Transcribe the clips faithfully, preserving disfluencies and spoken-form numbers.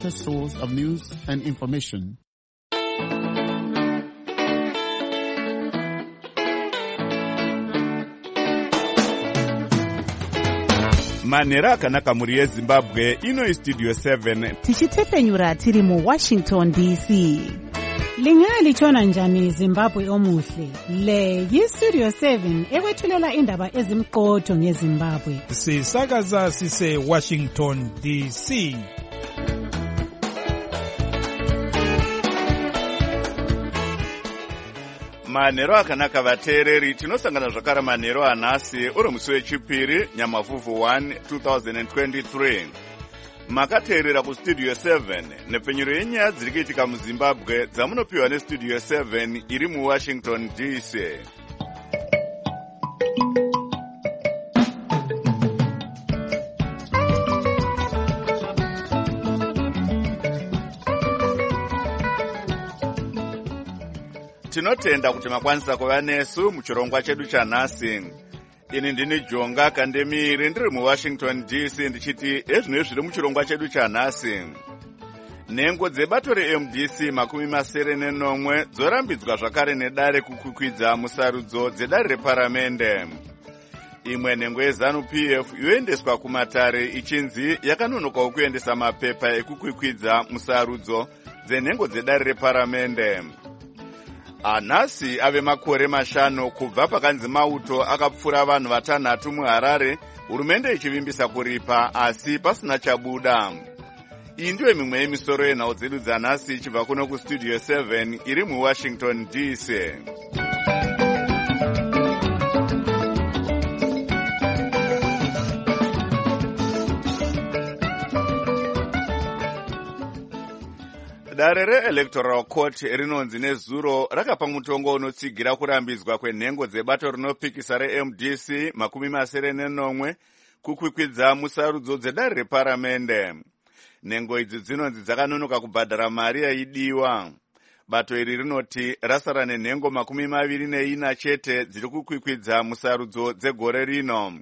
The source of news and information. Manera akanaka muri yeZimbabwe ino Studio seven tichitepfenyura tiri mu Washington D C. Lingali chona njani Zimbabwe omuhle. Le yi Studio seven ekwethulela indaba ezimqotho ngeZimbabwe. Sisakaza sise Washington D C. Manero akanaka vateereri tinosangana zvakare manero anhasi uri musi wechipiri Nyamavhuvhu one twenty twenty-three. Makateerera kuStudio seven nepfenyuro yenyaya dziri kuitika muZimbabwe dzamunopiwa neStudio seven iri muWashington D C. Tinotenda kuti makwanisa kuva nesu muchirongwa chedu chanhasi. Ini ndini Jonga Kandemiri ndiri muWashington D C ndichiti ezvino zviri muchirongwa chedu chanhasi. Nhengo dzebato reM D C makumi masere nenomwe dzorambidzwa zvakare nedare kukwikwidza musarudzo dzedare reparamende. Imwe nhengo yeZanu P F yoendeswa kumatare ichinzi yakanonokawo kuendesa mapepa ekukwikwidza musarudzo dzenhengo dzedare reparamende. Anhasi ave makore mashanu kubva pakanzi mauto akapfura vanhu vatanhatu muHarare, hurumende ichivimbisa kuripa asi pasina chabuda. Iyi ndiyo mimwe yemisoro yenhau dzedu dzanhasi ichibva kuno kuStudio seven iri muWashington D C. Dare reElectoral Court rinonzi nezuro rakapa mutongo unotsigira kurambidzwa kwenhengo dzebato rinopikisa reM D C makumi masere nenomwe kukwikwidza musarudzo dzedare reparamende. Nhengo idzi dzinonzi dzakanonoka kubhadhara mari yaidiwa. Bato iri rinoti rasara nenhengo makumi maviri neina chete dziri kukwikwidza musarudzo dzegore rino.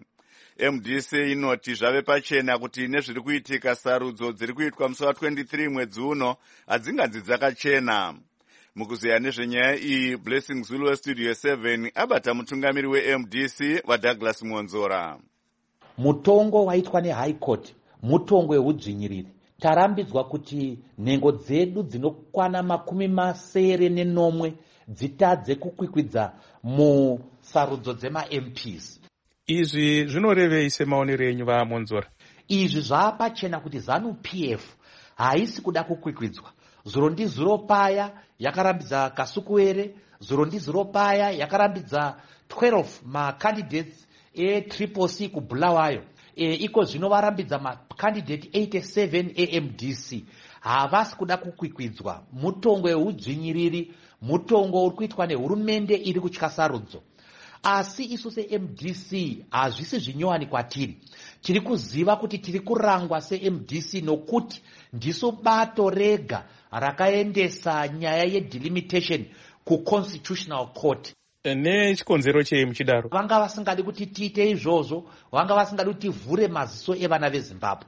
M D C inoti zvave pachena kuti nezviri kuitika sarudzo dziri kuitwa musi wa-twenty-three mwedzi uno hadzinganzi dzakachena. Mukuziya nezvenyaya iyi, Blessing Zulu weStudio seven abata mutungamiri weM D C waDouglas Monzora. Mutongo waitwa neHigh Court mutongo weudzvinyiriri. Tarambidzwa kuti nhengo dzedu dzinokwana makumi masere nenomwe dzitadze kukwikwidza musarudzo dzema-M Ps. Izvi zvinorevei semaonero enyu vaMonzora? Izvi zvapachena kuti Zanu P F haisi kuda kukwikwidza. Zuro ndizuro paya yakarambidza Kasukuwere, zuro ndizuro paya yakarambidza twelve macandidates e-Triple C kuBulawayo. E, iko zvino varambidza macandidate eighty-seven eM D C. Havasi kuda kukwikwidza. Mutongo weudzvinyiriri, mutongo uri kuitwa nehurumende iri kutya sarudzo. Asi isu seM D C hazvisi zvinyowani kwatiri. Tiri kuziva kuti tiri kurangwa seM D C nokuti ndiso bato rega rakaendesa nyaya yedelimitation kuConstitutional Court. Nechikonzero chei muchidaro? Vanga vasingadi kuti tiite izvozvo, vanga vasingadi kuti tivhure maziso evana veZimbabwe.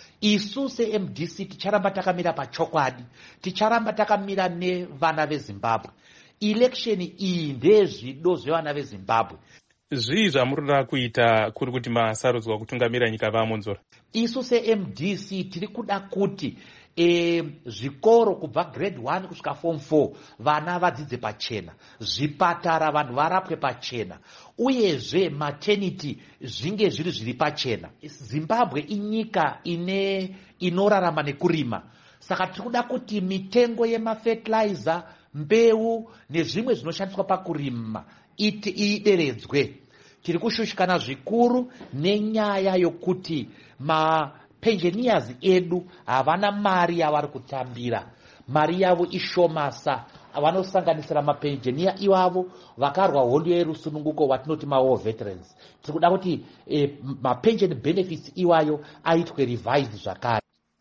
Isu seM D C ticharamba takamira pachokwadi, ticharamba takamira nevana veZimbabwe. Election iyi ndezvido zvevana veZimbabwe. Zvii zvamurida kuita kuri kuti masarudzwa kutungamira nyika vaMonzora? Isu seM D C tiri kuda kuti e, zvikoro kubva grade one kusvika form four vana vadzidze pachena, zvipatara vanhu varapwe pachena, uyezve maternity zvinge zviri zviri pachena. Zimbabwe inyika ine inorarama nekurima. Saka tiri kuda kuti mitengo yemafertilizer, mbeu nezvimwe zvinoshandiswa pakurima iti ideredzwe. Tiri kushushikana zvikuru nenyaya yokuti mapensioners edu havana mari yavari kutambira. Mari yavo ishomasa. Vanosanganisira mapensionier ivavo vakarwa hondo yerusununguko watinoti ma-war veterans. Tiri kuda kuti eh, mapension benefits iwayo aitwe revised zvakare.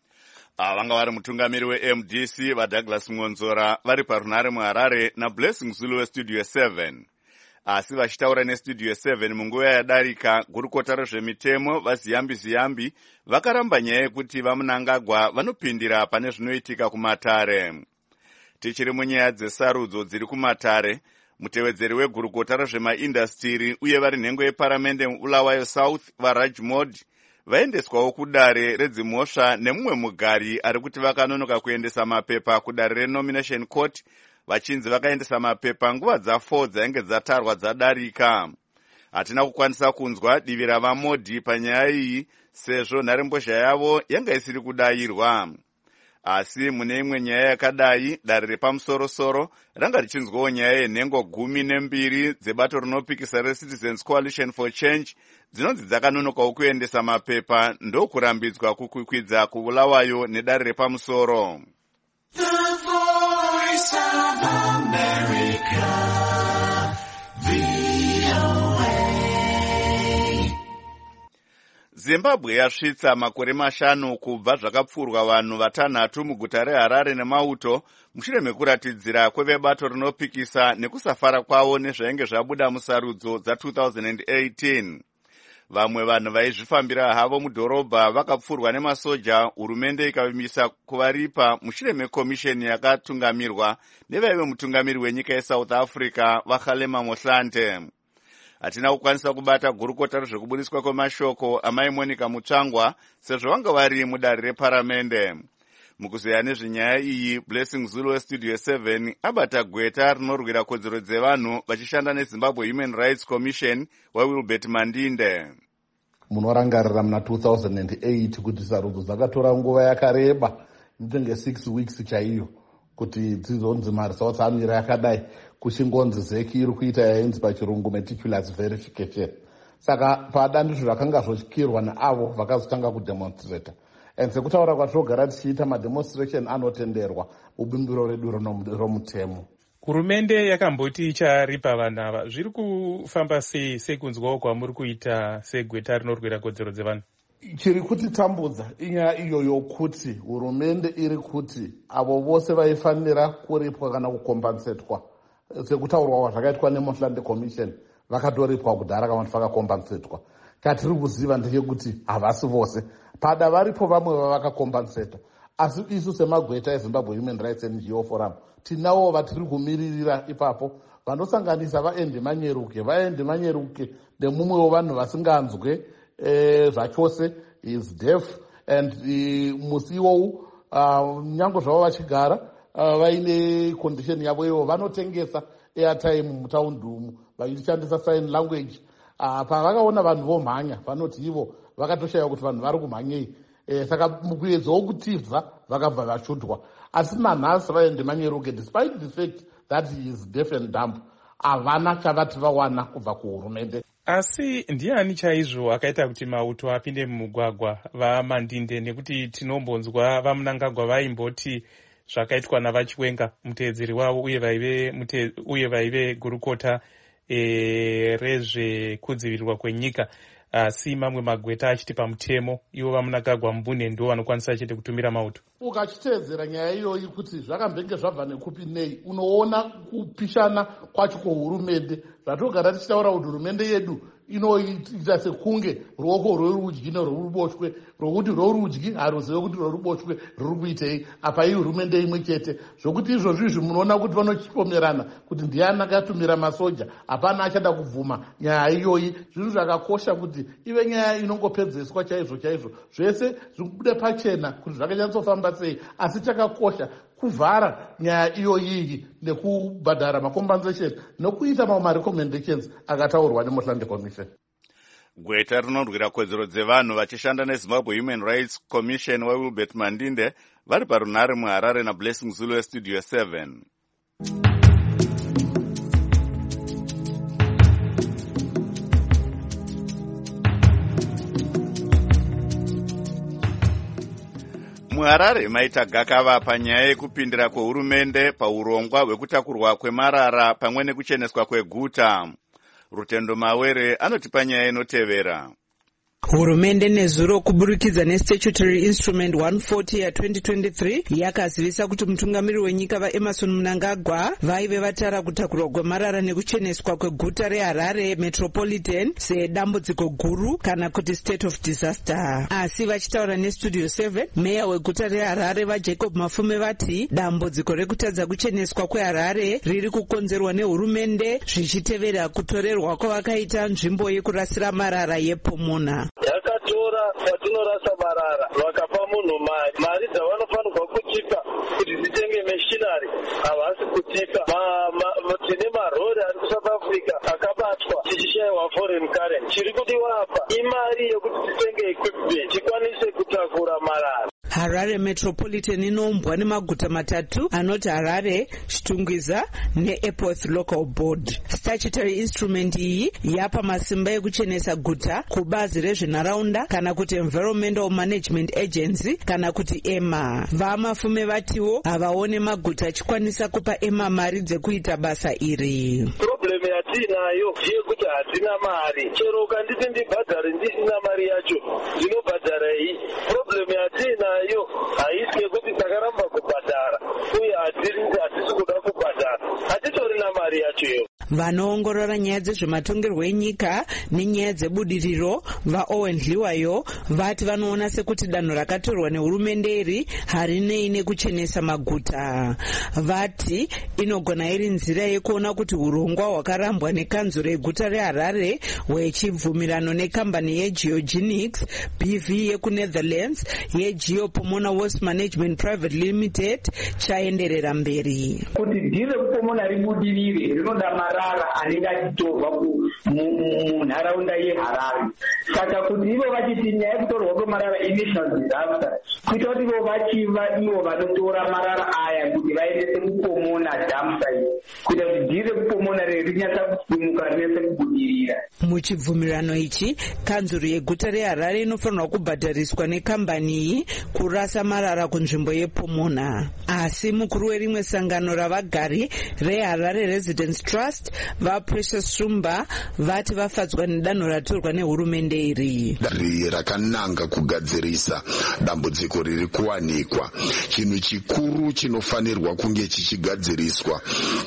Vanga vari mutungamiri weM D C vaDouglas Monzora vari parunare muHarare naBlessing Zulu weStudio seven. asi vachitaura nestudio seven munguva yadarika, gurukota rezvemitemo vaziyambi ziyambi vakaramba nyaya yekuti vaMnangagwa vanopindira pane zvinoitika kumatare. Tichiri munyaya dzesarudzo dziri kumatare, mutevedzeri wegurukota rezvemaindastiri uye vari nhengo yeparamende muBulawayo South vaRaj Modi vaendeswawo kudare redzimhosva nemumwe mugari ari kuti vakanonoka kuendesa mapepa kudare renomination court, vachinzi vakaendesa mapepa nguva dza4 dzainge dzatarwa dzadarika. Hatina kukwanisa kunzwa divi ravaModi panyaya iyi sezvo nharembozha yavo yanga isiri kudayirwa. Asi mune imwe nyaya yakadai, dare repamusorosoro ranga richinzwawo nyaya yenhengo gumi nembiri dzebato rinopikisa reCitizens Coalition for Change dzinonzi dzakanonokawo kuendesa mapepa ndokurambidzwa kukwikwidza kuBulawayo nedare repamusoro. Zimbabwe yasvitsa makore mashanu kubva zvakapfurwa vanhu vatanhatu muguta reHarare neMauto mushure mekuratidzira kwevebato rinopikisa nekusafara kwavo nezvainge zvabuda musarudzo dza-twenty eighteen. Vamwe vanhu vaizvifambira havo mudhorobha vakapfurwa nemasoja, hurumende ikavimisa kuvaripa mushure mekomisheni yakatungamirwa nevaive mutungamiri wenyika yeSouth Africa vaKgalema Mohlante. Hatina kukwanisa kubata gurukota rezvekubudiswa kwemashoko amai Monica Mutsvangwa sezvo vanga vari mudare reparamende. Mukuzeya nezvenyaya iyi, Blessing Zulu weStudio seven abata gweta rinorwira kodzero dzevanhu vachishanda neZimbabwe Human Rights Commission waWilbert Mandinde. Munorangarira muna two thousand eight kuti sarudzo dzakatora nguva yakareba ndenge six weeks chaiyo kuti dzizonzi maresults amira yakadai, kuchingonzi zeki iri kuita yainzi pachirungu meticulous verification. Saka padandizvo rakanga zvotyirwa neavo vakazotanga kudemonstrata. And sekutaura kwatinogara tichiita mademonstration anotenderwa mubumbiro redu romutemo. Hurumende yakamboti icharipa vanhu ava. Zviri kufamba sei sekunzwawo kwamuri kuita segweta rinorwira kodzero dzevanhu? Chiri kutitambudza inyaya iyo yokuti hurumende iri kuti avo vose vaifanira kuripwa kana kukombansetwa sekutaurwa zvakaitwa neMohlante Commission vakatoripwa kudhara kana kuti vakakombansetwa. Katiri kuziva ndechekuti havasi vose, pada varipo vamwe vavakakombenseta, asi isu semagweta eZimbabwe Human Rights N G O Forum tinawo vatiri kumiririra ipapo vanosanganisa vaEndi Manyeruke. vaEndi Manyeruke nemumwewo vanhu vasinganzwe eh, zvachose is deaf and uh, musi iwowu uh, nyango zvavo vachigara uh, vaine condition yavo ivo vanotengesa airtime mutaundi umu vachishandisa sign language. Uh, pavakaona vanhu vomhanya vanoti ivo vakatoshaya kuti vanhu vari kumhanyei, eh, saka mukuedza wokutibva vakabva vashutwa. Asi nanhasi vaEndi Manyeruke, despite the fact that he is deaf and dumb, havana chavati vawana kubva kuhurumende. Asi ndiani chaizvo akaita kuti Mauto apinde mumugwagwa vaMandinde? Nekuti tinombonzwa vaMnangagwa vaimboti zvakaitwa navaChiwenga muteedzeri wavo uye vaive mute, uye vaive gurukota e, rezvekudzivirirwa kwenyika, asi mamwe magweta achiti pamutemo ivo vaMnangagwa mbune ndo vanokwanisa chete kutumira Mauto. Ukachiteedzera nyaya iyoyi kuti zvakambenge zvabva nekupi nei, unoona kupishana kwacho kuhurumende. Zvatogara tichitaura kuti hurumende yedu inoita sekunge ruoko rwerudyi nerworuboshwe, rwokuti rworudyi haruzive kuti rworuboshwe ruri kuitei. Apa iyi hurumende imwe chete, zvokuti izvozvo izvi munoona kuti vanochipomerana kuti ndiani akatumira masoja. Hapana achada kubvuma nyaya iyoyi. Zvinhu zvakakosha kuti ive nyaya inongopedzeswa chaizvo chaizvo, zvese zvibude pachena kuti zvakanyatsofamba sei. Asi chakakosha kuvhara nyaya iyoyi nekubhadhara macompensation nokuita mamwe marecommendations akataurwa neMohlante Commission. Gweta rinorwira kodzero dzevanhu vachishanda neZimbabwe Human Rights Commission waWilbert Mandinde vari parunhare muHarare naBlessing Zulu weStudio seven. MuHarare maita gakava panyaya yekupindira kwehurumende paurongwa hwekutakurwa kwemarara pamwe nekucheneswa kweguta. Rutendo Mawere anotipa nyaya inotevera. Hurumende nezuro kuburikidza nestatutory instrument one forty ya twenty twenty-three yakazivisa kuti mutungamiri wenyika vaEmmerson Mnangagwa vaive vatara kutakurwa kwemarara nekucheneswa kweguta reHarare Metropolitan sedambudziko guru kana kuti state of disaster. Asi vachitaura nestudio seven, meya weguta reHarare vaJacob Mafume vati dambudziko rekutadza kucheneswa kweHarare riri kukonzerwa nehurumende zvichitevera kutorerwa kwavakaita nzvimbo yekurasira marara yePomona. Yakatora kwatinorasa marara vakapa munhu mari mari dzavanofanirwa kutipa kuti dzitenge machinery havasi kutipa. Tine marori ari kuSouth Africa akabatwa tichishayiwa foreign currency. Chiri kudiwa apa imari yekuti titenge equipment tikwanise kutakura marara. Harare Metropolitan inombwa nemaguta matatu anoti Harare, Chitungwiza neEpworth Local Board. Statutory instrument iyi yapa masimba ekuchenesa guta kubazi rezvenharaunda kana kuti Environmental Management Agency kana kuti EMA. VaMafume vatiwo havaone maguta achikwanisa kupa EMA mari dzekuita basa iri. Problem yatinayo yekuti hatina mari. Chero ukanditi ndibhadhare ndisina mari yacho ndinobhadhara iyi. Problem yatinayo yo haisi yekuti takaramba kubhadhara uye hatisi kuda kubhadhara, hatitorina mari yacho. Vanoongorora nyaya dzezvematongerwo enyika nenyaya dzebudiriro vaOwen Dliwayo vati vanoona sekuti danho rakatorwa nehurumende iri harinei nekuchenesa maguta. Vati inogona iri nzira yekuona kuti urongwa hwakarambwa nekanzuro reguta reHarare hwechibvumirano nekambani yeGeogenics B V yekuNetherlands yeGeoPomona Waste Management Private Limited chaenderera mberi. Kuti dhiri rePomona ribudirire rinoda marara anenge achitorwa munharaunda yeHarare. Saka kuti ivo vachiti nyaya yekutorwa kwemarara initial disaster, kuita kuti ivo vachiva ivo vanotora marara aya kuti vaendese kuPomona dump site, kuita kuti dhiri rePomona rinyatsa kusimuka rinese kubudirira. Muchibvumirano ichi kanzuro yeguta reHarare inofanirwa kubhadhariswa nekambani iyi kurasa marara kunzvimbo yePomona. Asi mukuru werimwe sangano ravagari reHarare Residence Trust vaPrecious Shumba vati vafadzwa nedanho ratorwa nehurumende iri. Dari rakananga kugadzirisa dambudziko riri kuwanikwa. Chinhu chikuru chinofanirwa kunge chichigadziriswa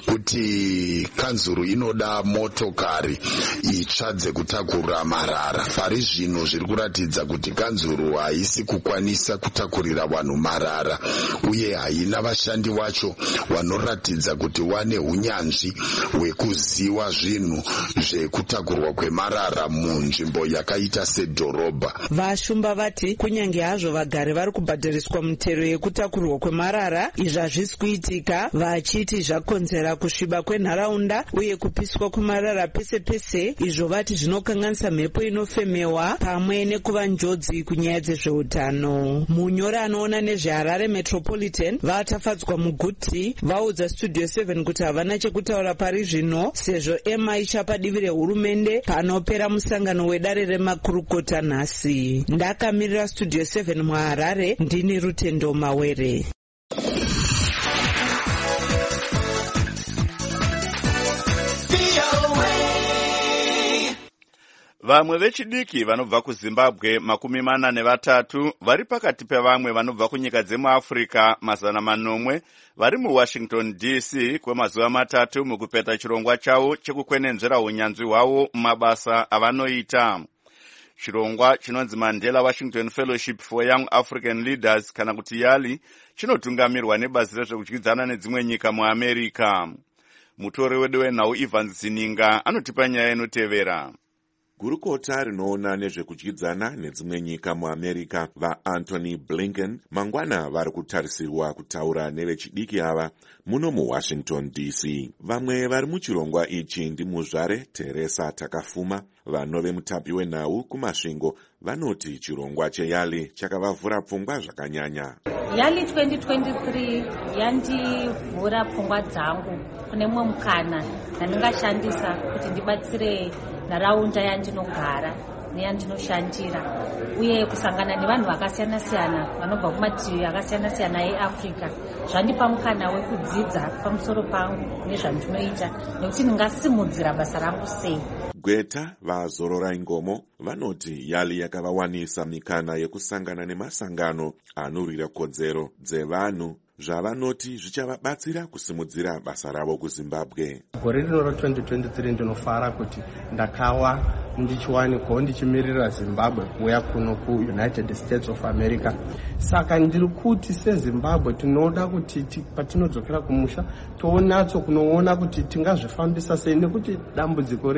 kuti kanzuro inoda motokari itsva dzekutakura marara. Pari zvino zviri kuratidza kuti kanzuro haisi kukwanisa kutakurira vanhu marara uye haina vashandi vacho vanoratidza kuti wane hunyanzvi hwekuziva zvinhu zvekutakurwa kwemarara munzvimbo yakaita sedhorobha. Vashumba vati kunyange hazvo vagari vari kubhadhariswa mutero yekutakurwa kwemarara, izvi hazvisi kuitika, vachiti zvakonzera kusviba kwenharaunda uye kupiswa kwemarara pese pese, izvo vati zvinokanganisa mhepo inofemewa pamwe nekuva njodzi kunyaya dzezveutano. Munyori anoona nezveHarare Metropolitan vatafadzwa muguti vaudza Studio seven kuti havana chekutaura pari zvino sezvo EMA ichapa divi rehurumende panopera musangano wedare remakurukota nhasi. Ndakamirira Studio seven muHarare, ndini Rutendo Mawere. Vamwe vechidiki vanobva kuZimbabwe makumi mana nevatatu vari pakati pevamwe vanobva kunyika dzemuAfrica mazana manomwe vari muWashington D C kwemazuva matatu mukupeta chirongwa chavo chekukwenenzvera unyanzvi hwavo mumabasa avanoita. Chirongwa chinonzi Mandela Washington Fellowship for Young African Leaders kana kuti YALI chinotungamirwa nebazi rezvekudyidzana nedzimwe nyika muAmerica. Mutori wedu wenhau Evans Zininga anotipa nyaya inotevera. Gurukota rinoona nezvekudyidzana nedzimwe nyika muAmerica vaAnthony Blinken mangwana vari kutarisirwa kutaura nevechidiki ava muno muWashington D C. Vamwe vari muchirongwa ichi ndimuzvare Teresa Takafuma, vanove mutapi wenhau kumasvingo vanoti chirongwa cheYALI chakavavhura pfungwa zvakanyanya. YALI twenty twenty-three yandivhura pfungwa dzangu kune mumwe mukana ndandingashandisa kuti ndibatsire nharaunda yandinogara. neyandinoshandira uye kusangana nevanhu vakasiyana-siyana vanobva kumativi akasiyana-siyana eAfrica zvandipa mukana wekudzidza pamusoro pangu nezvandinoita nekuti ndingasimudzira basa rangu sei. Gweta vazorora Ngomo vanoti Yali yakavawanisa mikana yekusangana nemasangano anorwira kodzero dzevanhu zvavanoti zvichavabatsira kusimudzira basa ravo kuZimbabwe. Gore rino ra twenty twenty-three ndinofara kuti ndakawa ndichiwanikwawo ndichimirira Zimbabwe kuuya kuno kuUnited States of America. Saka ndiri kuti seZimbabwe tinoda kuti patinodzokera kumusha toonatso kunoona kuti tingazvifambisa sei nekuti dambudziko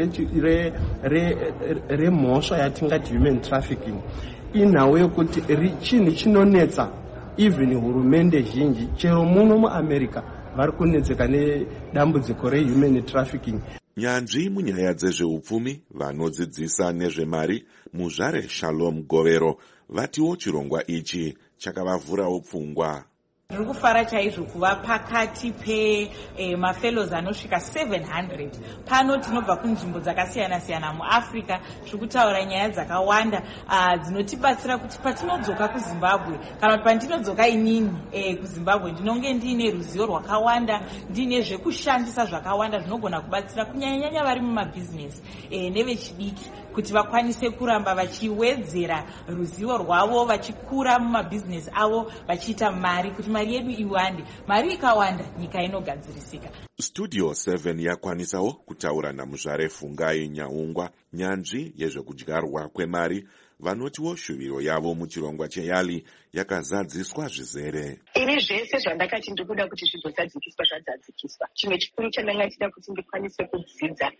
remhosva yatingati human trafficking inhau yekuti chinhu chinonetsa even hurumende zhinji chero muno muAmerica vari kunetseka nedambudziko rehuman trafficking. Nyanzvi munyaya dzezveupfumi vanodzidzisa nezvemari muzvare Shalom Govero vatiwo chirongwa ichi chakavavhurawo pfungwa. Ndiri kufara chaizvo kuva pakati pemafellows anosvika seven hundred. Pano tinobva kunzvimbo dzakasiyana-siyana muAfrica zviri kutaura nyaya dzakawanda dzinotibatsira kuti patinodzoka kuZimbabwe kana kuti pandinodzoka inini kuZimbabwe ndinonge ndiine ruzivo rwakawanda, ndiine zvekushandisa zvakawanda zvinogona kubatsira kunyanya-nyanya vari mumabhizinesi nevechidiki kuti vakwanise kuramba vachiwedzera ruzivo rwavo vachikura mumabhizinesi avo vachiita mari kuti mari yedu iwande. Mari ikawanda nyika inogadzirisika. Studio seven yakwanisawo kutaura namuzvare Fungai Nyaungwa nyanzvi yezvekudyarwa kwemari vanotiwo shuviro yavo muchirongwa cheYali yakazadziswa zvizere. Ini zvese zvandakati ndikuda kuti zvizozadzikiswa zvadzadzikiswa. Chimwe chikuru chandanga chida kuti ndikwanise kudzidza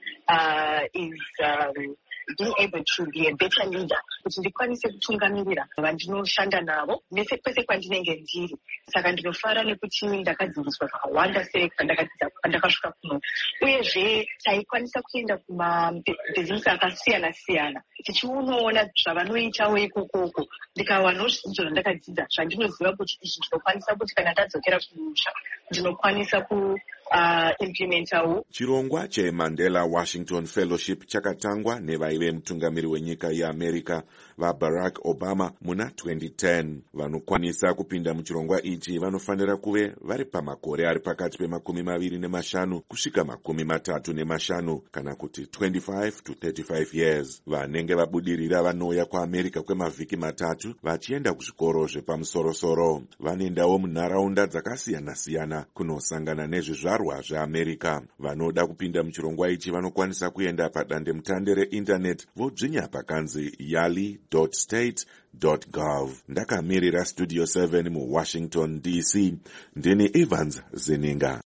is um, being able to be a better leader, kuti ndikwanise kutungamirira vandinoshanda navo nese kwese kwandinenge ndiri. Saka ndinofara nekuti ndakadzidziswa zvakawanda pandakasvika kuno, uyezve taikwanisa kuenda kumabhizinesi akasiyana-siyana tichionaona zvavanoitawo ikokoko, ndikawanawo zvidzidzo zvandakadzidza zvandinoziva kuti izvi ndinokwanisa kuti kana tadzokera kumusha ndinokwanisa ku Uh, implementawo. Chirongwa cheMandela Washington Fellowship chakatangwa nevaive mutungamiri wenyika yeAmerica vaBarack Obama muna twenty ten. Vanokwanisa kupinda muchirongwa ichi vanofanira kuve vari pamakore ari pakati pemakumi maviri nemashanu kusvika makumi matatu nemashanu kana kuti twenty-five to thirty-five years. Vanenge vabudirira vanouya kuAmerica kwemavhiki matatu vachienda kuzvikoro zvepamusoro-soro. Vanoendawo munharaunda dzakasiyana-siyana kunosangana nezvizvarwa zveAmerica. Vanoda kupinda muchirongwa ichi vanokwanisa kuenda padandemutande reinternet vodzvinya pakanzi yali dot state dot gov. Ndakamirira Studio seven muWashington D C. Ndini Evans Zeninga.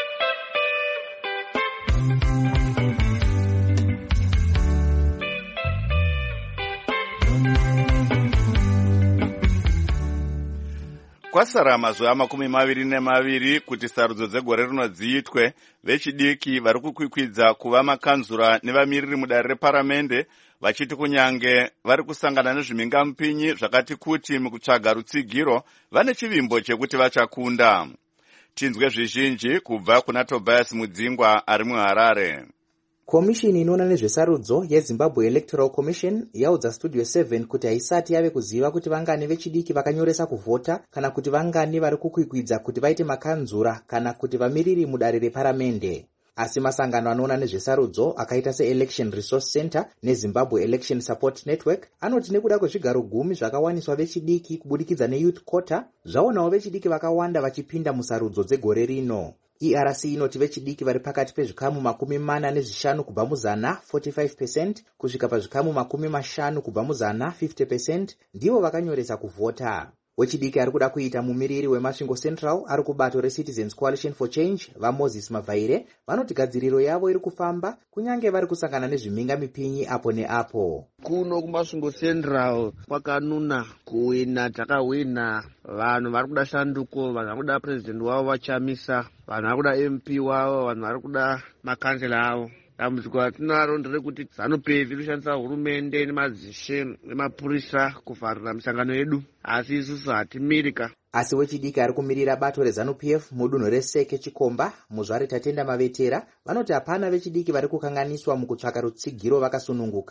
Kwasara mazuva makumi maviri nemaviri kuti sarudzo dzegore rino dziitwe, vechidiki vari kukwikwidza kuva makanzura nevamiriri mudare reparamende vachiti kunyange vari kusangana nezvimingamupinyi zvakati kuti mukutsvaga rutsigiro vane chivimbo chekuti vachakunda. Tinzwe zvizhinji kubva kuna Tobias Mudzingwa ari muHarare. Komishini inoona nezvesarudzo yeZimbabwe Electoral Commission yaudza Studio seven kuti haisati yave kuziva kuti vangani vechidiki vakanyoresa kuvhota kana kuti vangani vari kukwikwidza kuti vaite makanzura kana kuti vamiriri mudare reparamende. Asi masangano anoona nezvesarudzo akaita seElection Resource Center neZimbabwe Election Support Network anoti nekuda kwezvigaro gumi zvakawaniswa vechidiki kubudikidza neYouth Quota zvaonawo vechidiki vakawanda vachipinda musarudzo dzegore rino. E R C inoti vechidiki vari pakati pezvikamu makumi mana nezvishanu kubva muzana forty-five percent kusvika pazvikamu makumi mashanu kubva muzana fifty percent ndivo vakanyoresa kuvhota. Wechidiki ari kuda kuita mumiriri weMasvingo Central ari kubato reCitizens Coalition for Change vaMoses Mavhaire vanoti gadziriro yavo iri kufamba kunyange vari kusangana nezvimingamipinyi apo neapo. Kuno kuMasvingo Central kwakanuna kuwina, takawina. Vanhu vari kuda shanduko, vanhu vari kuda president wavo vachamisa, vanhu vari kuda M P wavo, vanhu vari kuda makansela avo. Dambudziko ratinaro nderekuti ZANU-P F iri kushandisa hurumende nemazishe nemapurisa kuvharira misangano yedu, asi isusu hatimirika. Asi wechidiki ari kumirira bato reZANU-P F mudunhu reSeke Chikomba muzvare Tatenda Mavetera vanoti hapana vechidiki vari kukanganiswa mukutsvaka rutsigiro vakasununguka.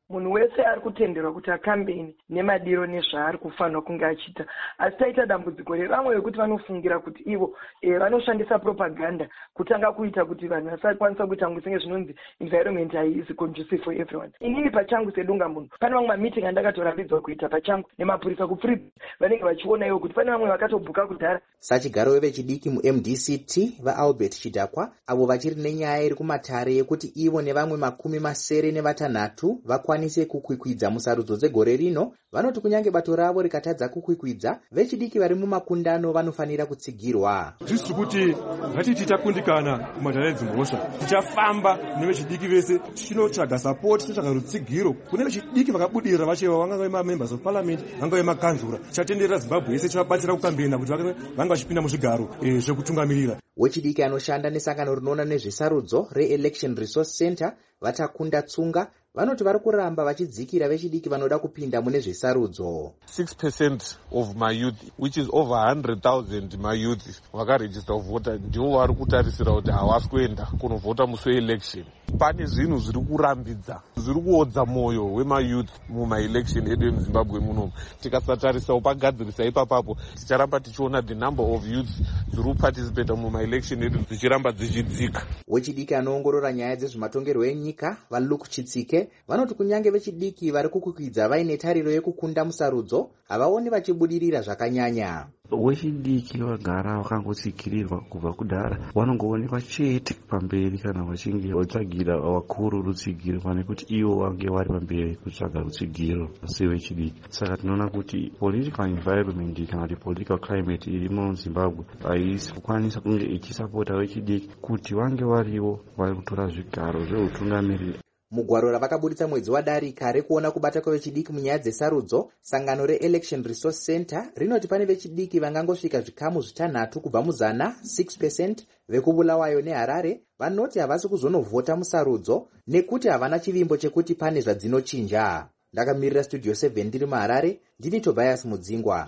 munhu wese ari kutenderwa kuti akambeni nemadiro nezvaari kufanirwa kunge achiita. Asi taita dambudziko revamwe vekuti vanofungira kuti ivo e, vanoshandisa propaganda kutanga kuita kuti vanhu vasakwanisa kuita senge zvinonzi environment haisi conducive for everyone. Inini pachangu sedunga munhu pane mamwe mameeting andakatorambidzwa kuita pachangu nemapurisa kufree vanenge vachiona ivo kuti pane vamwe vakatobhuka kudhara. Sachigaro wevechidiki mu-M D C T vaAlbert Chidakwa avo vachiri nenyaya iri kumatare yekuti ivo nevamwe makumi masere nevatanhatu vakwanise kukwikwidza musarudzo dzegore rino, vanoti kunyange bato ravo rikatadza kukwikwidza, vechidiki vari mumakundano vanofanira kutsigirwa. Tisi kuti ngatiti takundikana kumatare dzimhosva tichafamba nevechidiki vese tichinotsvaga support, tichinotsvaga rutsigiro kune vechidiki vakabudirira vachewa, vangave mamembers of parliament, vangave makanzura. Tichatenderera Zimbabwe yese tivabatsira kukambena kuti vanga vachipinda muzvigaro e, zvekutungamirira. Wechidiki anoshanda nesangano rinoona nezvesarudzo re-Election Resource Center Vatakunda Tsunga vanoti vari kuramba vachidzikira vechidiki vanoda kupinda mune zvesarudzo. six percent of my youth, which is over one hundred thousand my youth vakaregister kuvhota, ndivo vari kutarisira kuti havasi kuenda kunovhota musi weelection. Pane zvinhu zviri kurambidza, zviri kuodza mwoyo wemayouth mumaelection edu emuzimbabwe munomu. Tikasatarisawo pagadzirisa ipapapo ticharamba tichiona the number of youth zviri kuparticipata mumaelection edu dzichiramba dzichidzika. Wechidiki anoongorora nyaya dzezvematongerwo enyika vaLuke Chitsike vanoti kunyange vechidiki vari kukwikwidza vaine tariro yekukunda musarudzo havaoni vachibudirira zvakanyanya. Wechidiki vagara vakangotsikirirwa kubva kudhara vanongoonekwa chete pamberi kana vachinge vatsvagira vakuru rutsigiro, pane kuti ivo vange vari pamberi kutsvaga rutsigiro sevechidiki. Saka tinoona kuti political environment kana kuti political climate iri muZimbabwe haisi kukwanisa kunge ichisapota vechidiki kuti vange varivo vari kutora zvigaro zveutungamiriri. Mugwaro ravakaburitsa mwedzi wadarika rekuona kubata kwevechidiki munyaya dzesarudzo, sangano re-Election Resource Center rinoti pane vechidiki vangangosvika zvikamu zvitanhatu kubva muzana six percent vekubulawayo neHarare vanoti havasi kuzonovhota musarudzo nekuti havana chivimbo chekuti pane zvadzinochinja. Ndakamirira Studio seven ndiri muHarare, ndini Tobias Mudzingwa.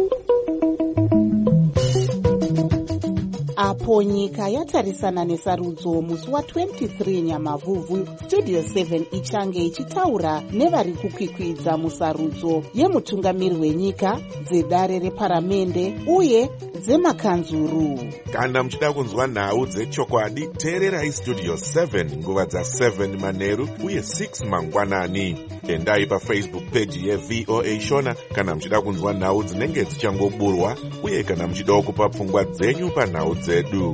Apo nyika yatarisana nesarudzo musi wa-twenty-three Nyamavhuvhu, Studio seven ichange ichitaura nevari kukwikwidza musarudzo yemutungamiri wenyika, dzedare reparamende uye dzemakanzuru. Kana muchida kunzwa nhau dzechokwadi, teererai Studio seven nguva dza-seven manheru uye six mangwanani. Endai paFacebook page yeV O A Shona kana muchida kunzwa nhau dzinenge dzichangoburwa uye kana muchidawo kupa pfungwa dzenyu panhau dzedu.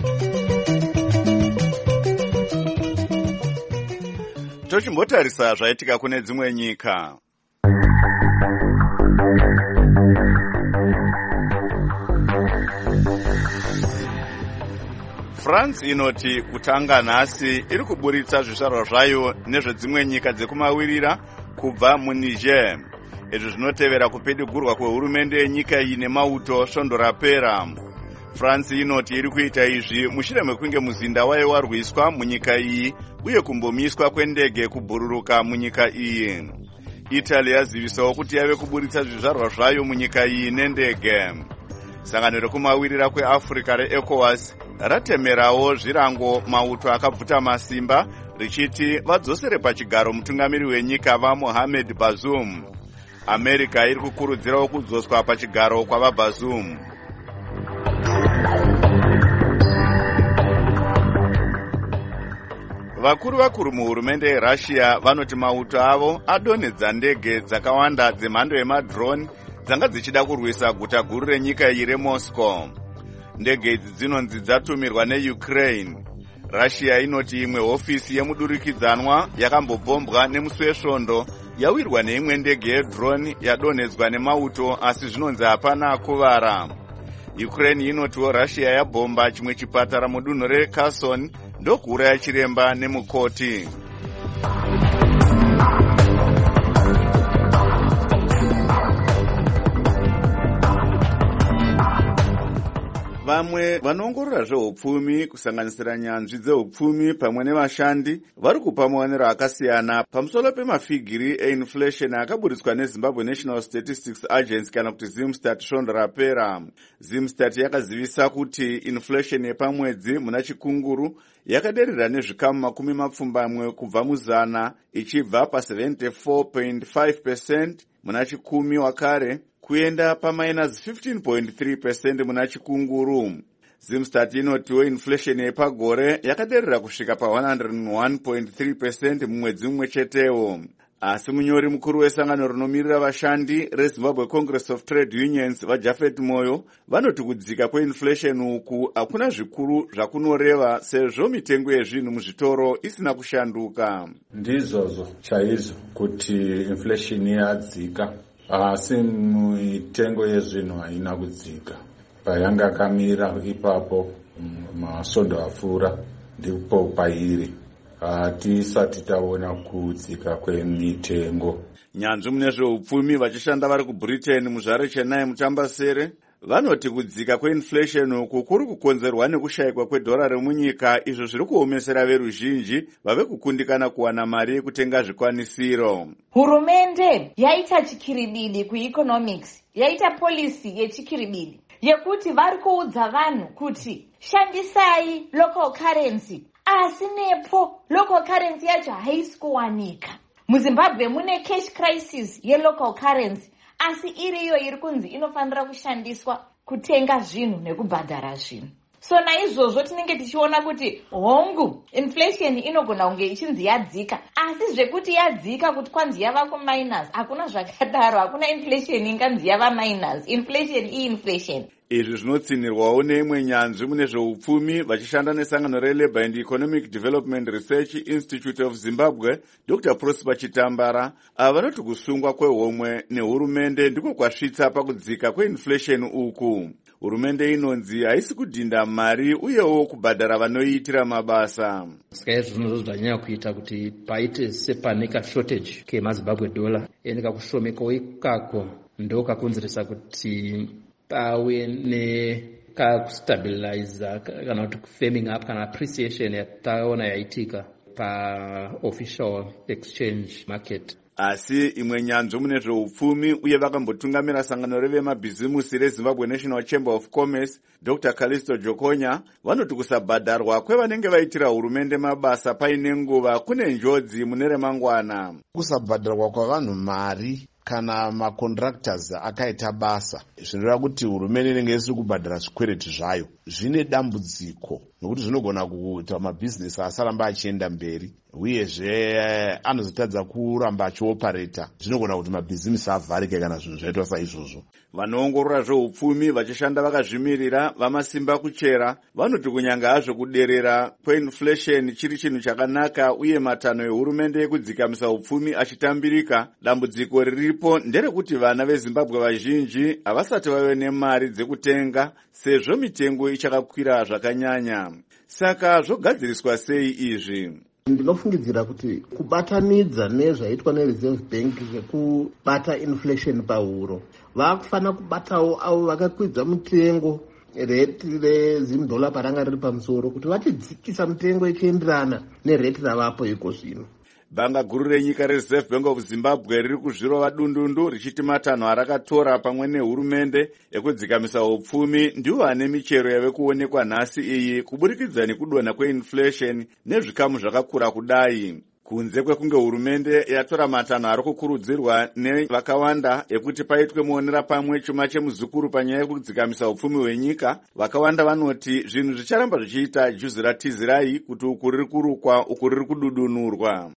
Tochimbotarisa zvaitika kune dzimwe nyika. France inoti kutanga nhasi iri kuburitsa zvizvarwa zvayo nezvedzimwe nyika dzekumawirira kubva muNiger. Izvi zvinotevera kupedigurwa kwehurumende yenyika iyi nemauto svondo rapera. France inoti iri kuita izvi mushure mekunge muzinda wayo warwiswa munyika iyi uye kumbomiswa kwendege kubhururuka munyika iyi. Italy yazivisawo kuti yave kuburitsa zvizvarwa zvayo munyika iyi nendege. Sangano rekumawirira kweAfrica reECOWAS ratemerawo zvirango mauto akabvuta masimba richiti vadzosere pachigaro mutungamiri wenyika vaMohamed Bazoum. America iri kukurudzirawo kudzoswa pachigaro kwavaBazoum. Vakuru vakuru muhurumende yeRussia vanoti mauto avo adonhedza ndege dzakawanda dzemhando yemadrone dzanga dzichida kurwisa guta guru renyika iyi reMoscow. Ndege idzi dzinonzi dzatumirwa neUkraine. Russia inoti imwe hofisi yemudurikidzanwa yakambobhombwa nemusi wesvondo yawirwa neimwe ndege yedrone yadonhedzwa nemauto asi zvinonzi hapana akuvara. Ukraine inotiwo Russia yabhomba chimwe chipatara mudunhu reKherson ndokuuraya chiremba nemukoti. vamwe vanoongorora zveupfumi kusanganisira nyanzvi dzeupfumi pamwe nevashandi vari kupa maonero akasiyana pamusoro pemafigiri einflation akaburitswa nezimbabwe national statistics agency kana kuti zimstat svondo rapera. Zimstat yakazivisa kuti inflation yepamwedzi muna chikunguru yakaderera nezvikamu makumi mapfumbamwe kubva muzana ichibva pa seventy-four point five percent muna chikumi wakare kuenda pa minus fifteen point three percent muna chikunguru. Zimstat inotiwo inflation yepagore yakaderera kusvika pa one hundred one point three percent mumwedzi mumwe chetewo. Asi munyori mukuru wesangano rinomirira vashandi reZimbabwe Congress of Trade Unions vaJafet Moyo vanoti kudzika kweinflation uku hakuna zvikuru zvakunoreva sezvo mitengo yezvinhu muzvitoro isina kushanduka. Ndizvozvo chaizvo kuti inflation yadzika, asi mitengo yezvinhu haina kudzika. Payanga yakamira ipapo masvondo apfuura ndipo pairi. Hatisati taona kudzika kwemitengo. Nyanzvi mune zveupfumi vachishanda vari kuBritain muzvare Chennai mutambasere vanoti kudzika kweinflation uku kuri kukonzerwa nekushayikwa kwedhora remunyika, izvo zviri kuomesera veruzhinji vave kukundikana kuwana mari yekutenga zvikwanisiro. Hurumende yaita chikiribidi kueconomics, yaita policy yechikiribidi yekuti vari kuudza vanhu kuti shandisai local currency. Asi nepo local currency yacho haisi kuwanika. MuZimbabwe mune cash crisis ye local currency, asi iriyo iri kunzi inofanira kushandiswa kutenga zvinhu nekubhadhara zvinhu. So naizvozvo tinenge tichiona kuti hongu inflation inogona kunge ichinzi yadzika, asi zvekuti yadzika kuti kwanzi yava kuminus hakuna zvakadaro, hakuna inflation inganzi yava minus. Inflation i inflation. Izvi zvinotsinirwawo neimwe nyanzvi mune zveupfumi vachishanda nesangano reLabour and Economic Development Research Institute of Zimbabwe, Doctor Prosper Chitambara, ava vanoti kusungwa kwehomwe nehurumende ndiko kwasvitsa pakudzika kweinflation uku. Hurumende inonzi haisi kudhinda mari uyewo kubhadhara vanoiitira mabasa. Saka izvo zvinozvo zvanyanya kuita kuti paite sepaneka shortage kemaZimbabwe dollar, enika kushomekawo ikako ndokakonzeresa kuti pave nekustabiliza kana kuti firming up kana appreciation yataona yaitika paofficial exchange market. Asi imwe nyanzvi mune zveupfumi uye vakambotungamira sangano revemabhizimusi reZimbabwe National Chamber of Commerce, Doctor Callisto Jokonya, vanoti kusabhadharwa kwevanenge vaitira hurumende mabasa paine nguva kune njodzi mune remangwana. Kusabhadharwa kwavanhu mari kana macontractors akaita basa zvinoreva kuti hurumende inenge isiri kubhadhara zvikwereti zvayo, zvine dambudziko nokuti zvinogona kuita mabhizinesi asaramba achienda mberi uyezve anozotadza kuramba achiopareta, zvinogona kuti mabhizinesi avharike kana zvinhu zvaitwa saizvozvo. Vanoongorora zveupfumi vachishanda vakazvimirira vamasimba kuchera vanoti kunyanga hazvo kuderera kweinflation chiri chinhu chakanaka uye matanho ehurumende ekudzikamisa upfumi achitambirika, dambudziko riripo nderekuti vana veZimbabwe vazhinji havasati vave nemari dzekutenga sezvo mitengo ichakakwira zvakanyanya. Saka zvogadziriswa sei izvi? Ndinofungidzira kuti kubatanidza nezvaitwa neReserve Bank zvekubata inflation pahuro, vakufanira kubatawo avo vakakwidza mutengo reti rezimdola paranga riri pamusoro kuti vachidzikisa mutengo ichienderana nereti ravapo iko zvino. Banga guru renyika reReserve Bank of Zimbabwe riri kuzvirova dundundu richiti matanho arakatora pamwe nehurumende ekudzikamisa upfumi ndiwo ane michero yave kuonekwa nhasi iyi kuburikidza nekudonha kweinflation nezvikamu zvakakura kudai. Kunze kwekunge hurumende yatora matanho ari kukurudzirwa nevakawanda ekuti paitwe muonera pamwe chuma chemuzukuru panyaya yekudzikamisa upfumi hwenyika, vakawanda vanoti zvinhu zvicharamba zvichiita juzi ratizirai kuti uku riri kurukwa uku riri kududunurwa.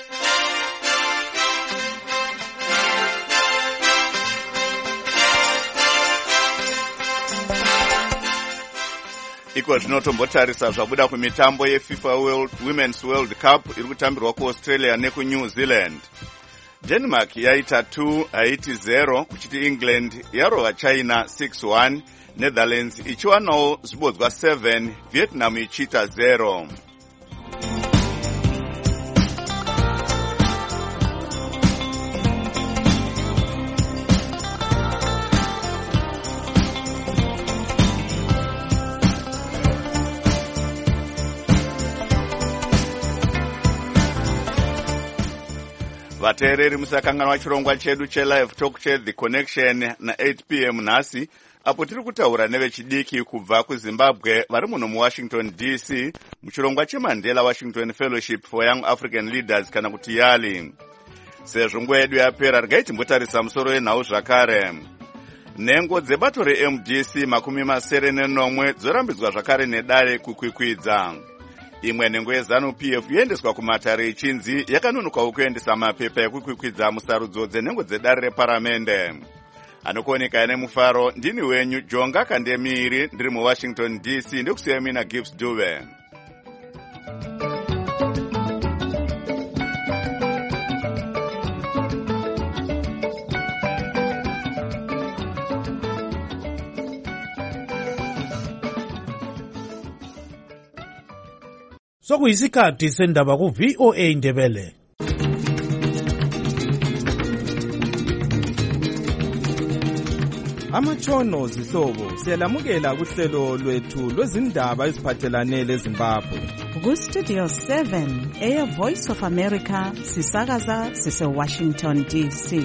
Iko zvinotombotarisa zvabuda kumitambo yeFIFA World Women's World Cup iri kutambirwa kuAustralia nekuNew Zealand. Denmark yaita two Haiti zero kuchiti England yarova China six one, Netherlands ichiwanawo zvibodzwa seven, Vietnam ichiita zero. vateereri musakanganwa chirongwa chedu chelive talk che The Connection na eight p m nhasi, apo tiri kutaura nevechidiki kubva kuZimbabwe vari muno muWashington D C muchirongwa cheMandela Washington Fellowship for Young African Leaders kana kuti YALI. Sezvo nguva yedu yapera, regai timbotarisa musoro wenhau zvakare. Nhengo dzebato reM D C makumi masere nenomwe dzorambidzwa zvakare nedare kukwikwidza. Imwe nhengo yeZANU P F yoendeswa kumatare ichinzi yakanonokawo kuendesa mapepa ekukwikwidza musarudzo dzenhengo dzedare reparamende. Anokuoneka nemufaro, ndini wenyu Jonga Kandemiri, ndiri muWashington D C, ndikusiya mina Gibbs Dube. Sokuyisikhathi sendaba ku V O A Ndebele. Amatshono zihlobo siyalamukela kuhlelo lwethu lwezindaba eziphathelane leZimbabwe. Ku Studio seven, Air Voice of America, sisakaza sise Washington D C.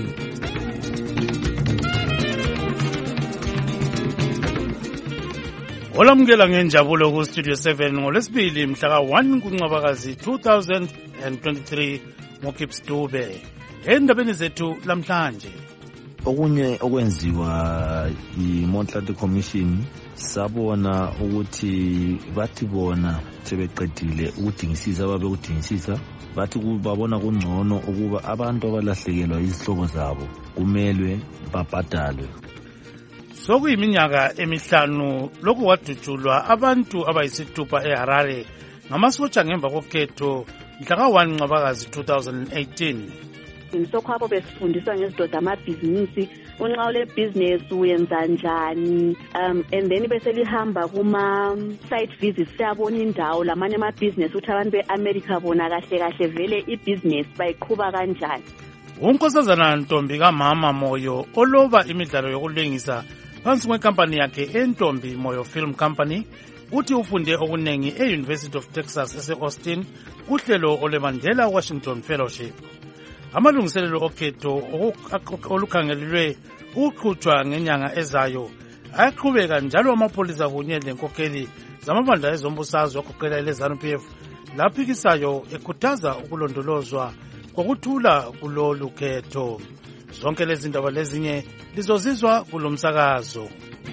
Olamukela ngenjabulo ku Studio seven ngolesibili mhla ka one kuNcwabakazi two thousand twenty-three moKips Dube. Endabeni zethu lamhlanje, okunye okwenziwa yiMonthly Commission sabona ukuthi bathi bona sebeqedile ukudingisisa ababe ukudingisisa, bathi babona kungcono ukuba abantu abalahlekelwa izihlobo zabo kumelwe babhadalwe. Sokuyiminyaka emihlanu lokhu kwadutshulwa abantu abayisithupha eHarare ngamasotsha ngemva kokhetho mhla ka one Ncwabakazi two thousand eighteen. Ngisokhwabo besifundiswa ngezidoda amabhizinisi, unxa le business uyenza njani, um and then bese lihamba kuma site visits siyabona indawo lamanye ama business uthi abantu beAmerica bona kahle kahle vele ibusiness bayiqhuba kanjani. Unkosazana Ntombi kaMama Moyo oloba imidlalo yokulengisa phansi kwekampani yakhe eNtombi Moyo Film Company uthi ufunde okunengi e-University of Texas ese-Austin kuhlelo oleMandela Washington Fellowship. Amalungiselelo okhetho olukhangelelwe ukuqhutshwa ngenyanga ezayo ayaqhubeka, njalo amapolisa kunye lenkokheli zamabandla ezombusazwe agoqela eleZANU P F laphikisayo ekhuthaza ukulondolozwa kokuthula kulolu khetho. Zonke lezi ndaba lezinye lizozizwa kulomsakazo.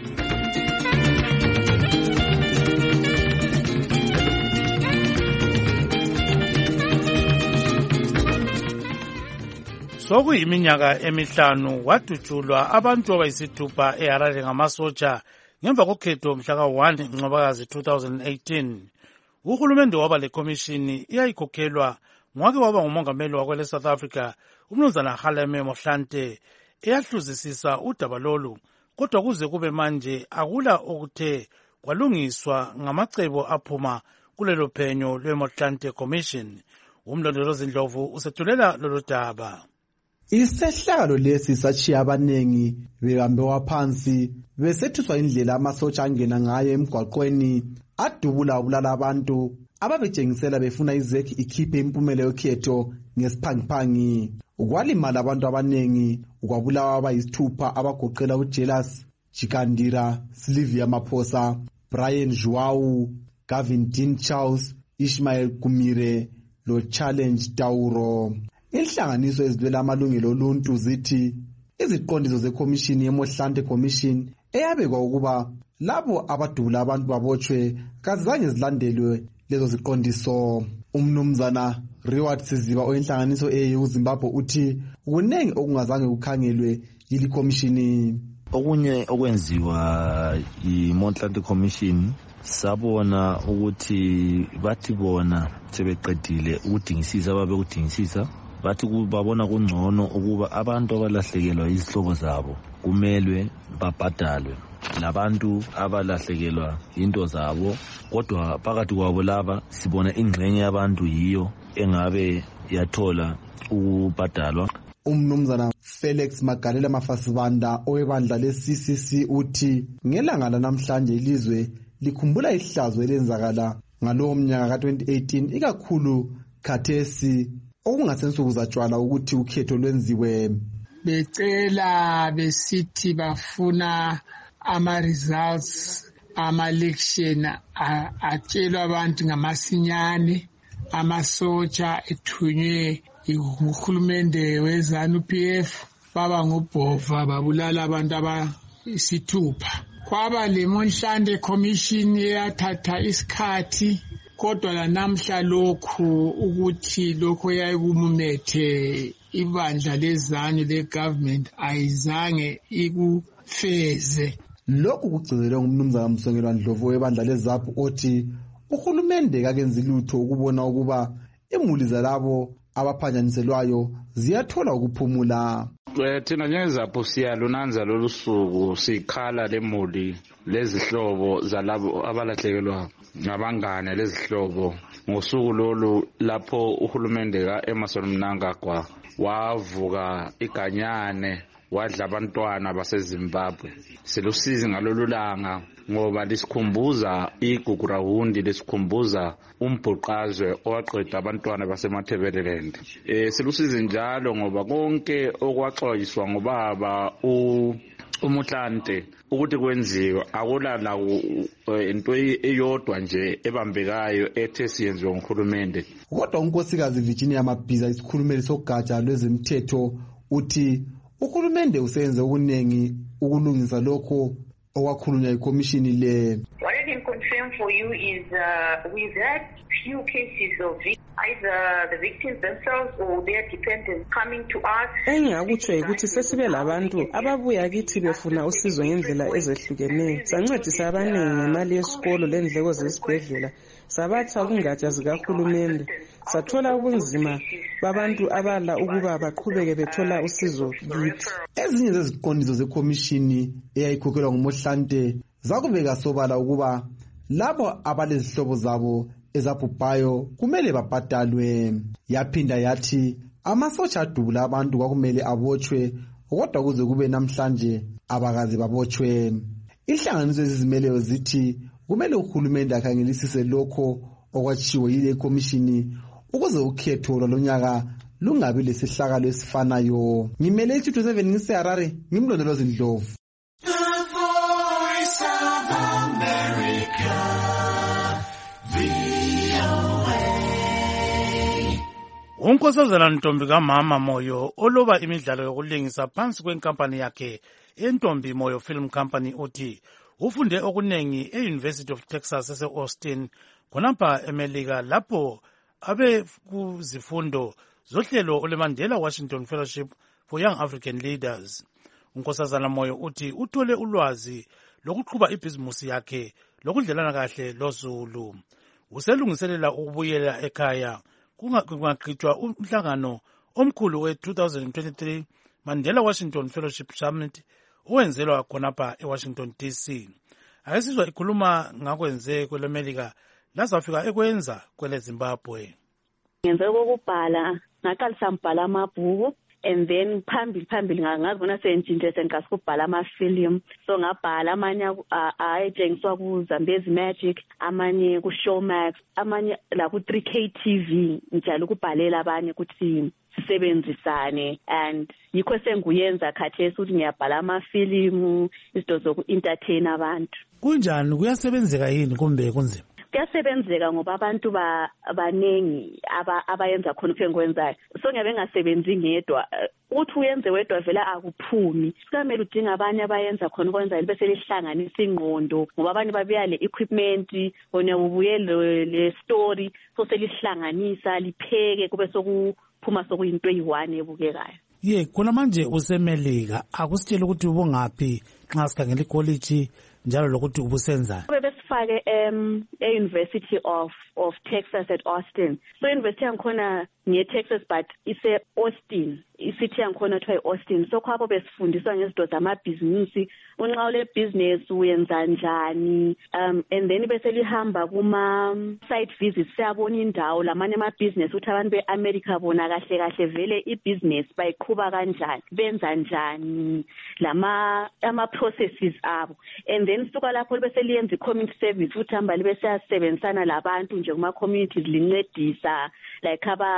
Sokuyiminyaka emihlanu wadutshulwa abantu abayisithupha eHarare ngamasotsha ngemva kokhetho mhla ka one Ncwabakazi two thousand eighteen. Uhulumende waba lekomishini iyayikhokhelwa ngwake waba ngumongameli wakwele South Africa uMnumzana Kgaleme Mohlante eyahluzisisa udaba lolu, kodwa kuze kube manje akula okuthe kwalungiswa ngamacebo aphuma kulelo phenyo lweMohlante Commission. Umlondolozi Ndlovu usethulela lolu daba. Isehlakalo lesi sachiya abanengi behambe phansi besethuswa indlela amasotsha angena ngayo emgwaqweni adubula ubulala abantu ababetshengisela befuna izeki ikhiphe impumela yokhetho ngesiphangiphangi. Ukwalimala abantu abanengi, ukwabulawa abayisithupha abagoqela uJealous Chikandira, Sylvia Maphosa, Brian Joao, Gavin Dean Charles, Ishmael Kumire lo Challenge Tauro. Inhlanganiso ezilwela amalungelo oluntu zithi iziqondiso zekomishini yeMohlante Commission eyabekwa ukuba labo abadubula abantu babotshwe kazange zilandelwe lezo ziqondiso. Umnumzana Reward Siziba oyinhlanganiso eyeZimbabwe uthi kunengi okungazange kukhangelwe yili komishini. Okunye okwenziwa yiMonthly Commission sabona ukuthi bathi bona sebeqedile ukudingisisa ababe ukudingisisa, bathi babona kungcono ukuba abantu abalahlekelwa izihlobo zabo kumelwe babhadalwe. Labantu abalahlekelwa into zabo, kodwa phakathi kwabo laba sibona ingxenye yabantu yiyo engabe yathola ukubhadalwa. Umnumzana Felix Magalela Mafasibanda owebandla le-C C C uthi ngelanga lanamhlanje ilizwe likhumbula ihlazo elenzakala ngalowo mnyaka ka twenty eighteen, ikakhulu khathesi okungasensuku zatshwala ukuthi ukhetho lwenziwe. Becela besithi bafuna ama-results ama-election atshelwa abantu ngamasinyane, amasotsha ethunywe uhulumende wezanu P F baba ngobhova babulala abantu abayisithupha. Kwaba le Monhlande commission eyathatha isikhathi, kodwa lanamhla lokhu ukuthi lokho yayikumumethe ibandla lezanu le-government ayizange ikufeze. Lokhu kugcizelwe ngumnumzana Msongelwa Ndlovu webandla leZAPU othi uhulumende kakenzi lutho ukubona ukuba imuli zalabo abaphanjaniselwayo ziyathola ukuphumula. Thina njengeZAPU siyalunanza lolu suku, sikhala lemuli lezihlobo zalabo abalahlekelwa ngabangane lezihlobo ngosuku lolu lapho uhulumende ka-Emmerson Mnangagwa wavuka iganyane wadla abantwana baseZimbabwe. Silusizi ngalolu langa ngoba lisikhumbuza igugurahundi, lisikhumbuza umbhuqazwe owaqeda abantwana basemathebeleland. Eh silusizi njalo ngoba konke okwaxoyiswa ngobaba u umuhlante ukuthi kwenziwe akulala into eyodwa nje ebambekayo ethe siyenziwe nguhulumende. Kodwa unkosikazi Virginia Mabhiza, isikhulumeli sogatsha lwezemthetho, uthi uhulumende usenze okunengi ukulungisa lokho okwakhulunywa ikomishini le. What I can confirm for you is uh, we've had few cases of either the victims themselves or their dependents coming to us. Engakutsho ukuthi sesibe labantu ababuya kithi befuna usizo ngendlela ezehlukeneyo. Sancedisa abaningi ngemali yesikolo lendleko zesibhedlela. Sabatha kungatsha zikahulumende. Sathola ubunzima babantu abala ukuba baqhubeke bethola usizo kithi. Ezinye zeziqondiso zekomishini eyayikhokhelwa nguMohlante zakubeka sobala ukuba labo abalezihlobo zabo ezabhubhayo kumele babhadalwe. Yaphinda yathi amasotsha adubula abantu kwakumele abotshwe, kodwa kuze kube namhlanje abakazi babotshwe. Inhlanganiso ezizimeleyo zithi kumele uhulumende akhangelisise lokho okwatshiwo yile komishini ukuze ukhetho lonyaka lungabi lesihlakalo esifanayo. Ngimele two twenty-seven ngiseHarare, ngimlondolozi Ndlovu. Unkosazana Ntombi kaMama Moyo oloba imidlalo yokulingisa phansi kwenkampani yakhe eNtombi Moyo Film Company uthi ufunde okunengi e-University of Texas ese-Austin khonapha eMelika lapho abe kuzifundo zohlelo oleMandela Washington Fellowship for Young African Leaders. Unkosazana Moyo uthi uthole ulwazi lokuqhuba ibhizimusi yakhe lokudlelana kahle loZulu. Uselungiselela ukubuyela ekhaya kungaqhutshwa umhlangano omkhulu we-two thousand twenty-three Mandela Washington Fellowship Summit owenzelwa khonapha eWashington D C. Ayesizwa ikhuluma ngakwenze kweleMelika lazafika ekwenza kwele Zimbabwe. Ngenze kokubhala, ngaqalisa mbhala amabhuku, and then phambili phambili ngazibona sentshintshe sengasikubhala amafilimu. So ngabhala amanye ayentshengiswa ku Zambezi Magic, amanye ku Showmax, amanye la ku three K T V, njalo ukubhalela abanye ukuthi sisebenzisane, and yikho senguyenza khathesi ukuthi ngiyabhala amafilimu, izinto zoku-entertain abantu. Kunjani, kuyasebenzeka yini kumbe kunzima? Kuyasebenzeka ngoba abantu abanengi abayenza khona ukho engikwenzayo. So ngiyabe ngasebenzi ngedwa. Uthi uyenze wedwa vela akuphumi. Sikamele udinga abanye abayenza khona ukwenza bese lihlanganisa ingqondo ngoba abanye babuya le equipment, wona ubuye le story, so selihlanganisa lipheke kube sokuphuma sokuyinto eyi-one ebukekayo. Ye, khona manje useMelika, akusitshela ukuthi ubungaphi nxa sikhangela ikoliji njalo lokuthi ubusenzani? Besifake em e-University of of Texas at Austin. So university yangikhona ngiye-Texas but ise-Austin. Isithi yangikhona kuthiwa i-Austin. So khapho besifundiswa ngezinto zamabhizinisi, unxa ule business uyenza njani, um and then bese lihamba kuma site visits siyabona indawo lamanye ama-business ukuthi abantu be-America bona kahle kahle vele i-business bayiqhuba kanjani, benza njani, lama ama-processes abo. And then suka lapho bese liyenza i-community service ukuthi hamba libe siyasebenzisana labantu nje kuma-communities lincedisa like aba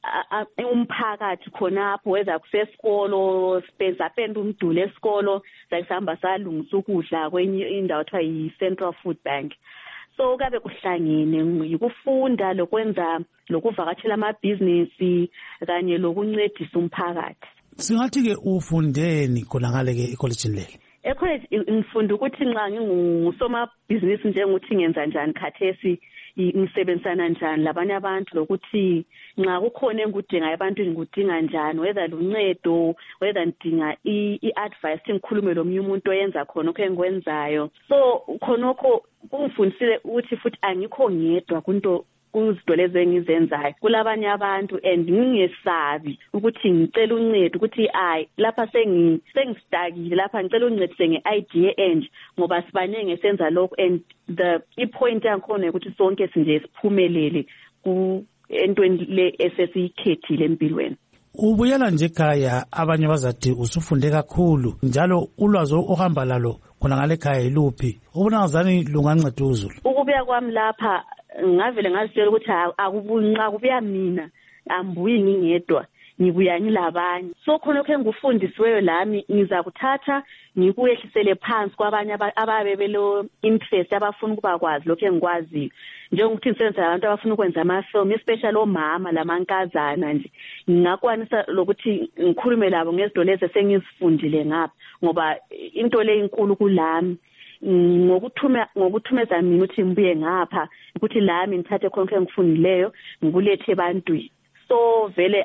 umphakathi khonapho weza kusesikolo sapenda umduli esikolo sayihamba salungisa ukudla kwenye indawo kuthiwa yi-Central Food Bank. So kabe kuhlangene yikufunda lokwenza lokuvakatshela amabhizinisi kanye lokuncedisa umphakathi. Singathi-ke ufundeni khona ngale-ke ekolejini leli? Ecollege ngifunda ukuthi nxa ngingusomabhizinisi njengokuthi ngenza njani khathesi ngisebenzisana njani labanye abantu lokuthi nxa kukhona engudingayo abantu ngikudinga njani, whether luncedo, whether ngidinga i-advice ngikhulume lo munye umuntu oyenza khona okho engikwenzayo. So khonokho kungifundisile ukuthi futhi angikho ngedwa kunto kuzinto lezi engizenzayo, kulabanye abantu and ngingesabi ukuthi ngicela uncedo ukuthi ayi lapha sengi sengistakile lapha ngicela uncedo nge-idea enje ngoba sibanenge senza lokho. And the i-point yakhona ukuthi sonke sinje siphumelele ku entweni le esesiyikhethile empilweni. Ubuyela nje ekhaya abanye bazathi usufunde kakhulu njalo ulwazi ohamba lalo khona ngale ekhaya yiluphi ubona ngazani lunganceda uzulu? Ukubuya kwami lapha ngavele ngazitshela ukuthi akubunqa kubuya mina ambuyi ngingedwa ngibuya ngilabanye. So khona lokho engufundisiweyo lami ngiza kuthatha ngikuyehlisele phansi kwabanye ababe belo interest abafuna ukuba kwazi lokho engikwaziyo, njengokuthi ngisebenza abantu abafuna ukwenza amafilm especially omama lamankazana nje ngingakwanisa lokuthi ngikhulume labo ngezinto lezi esengizifundile ngapha ngoba into le inkulu kulami ngokuthuma ngokuthumeza mina ukuthi ngibuye ngapha ukuthi lami ngithathe konke engifundileyo ngikulethe ebantwini. So vele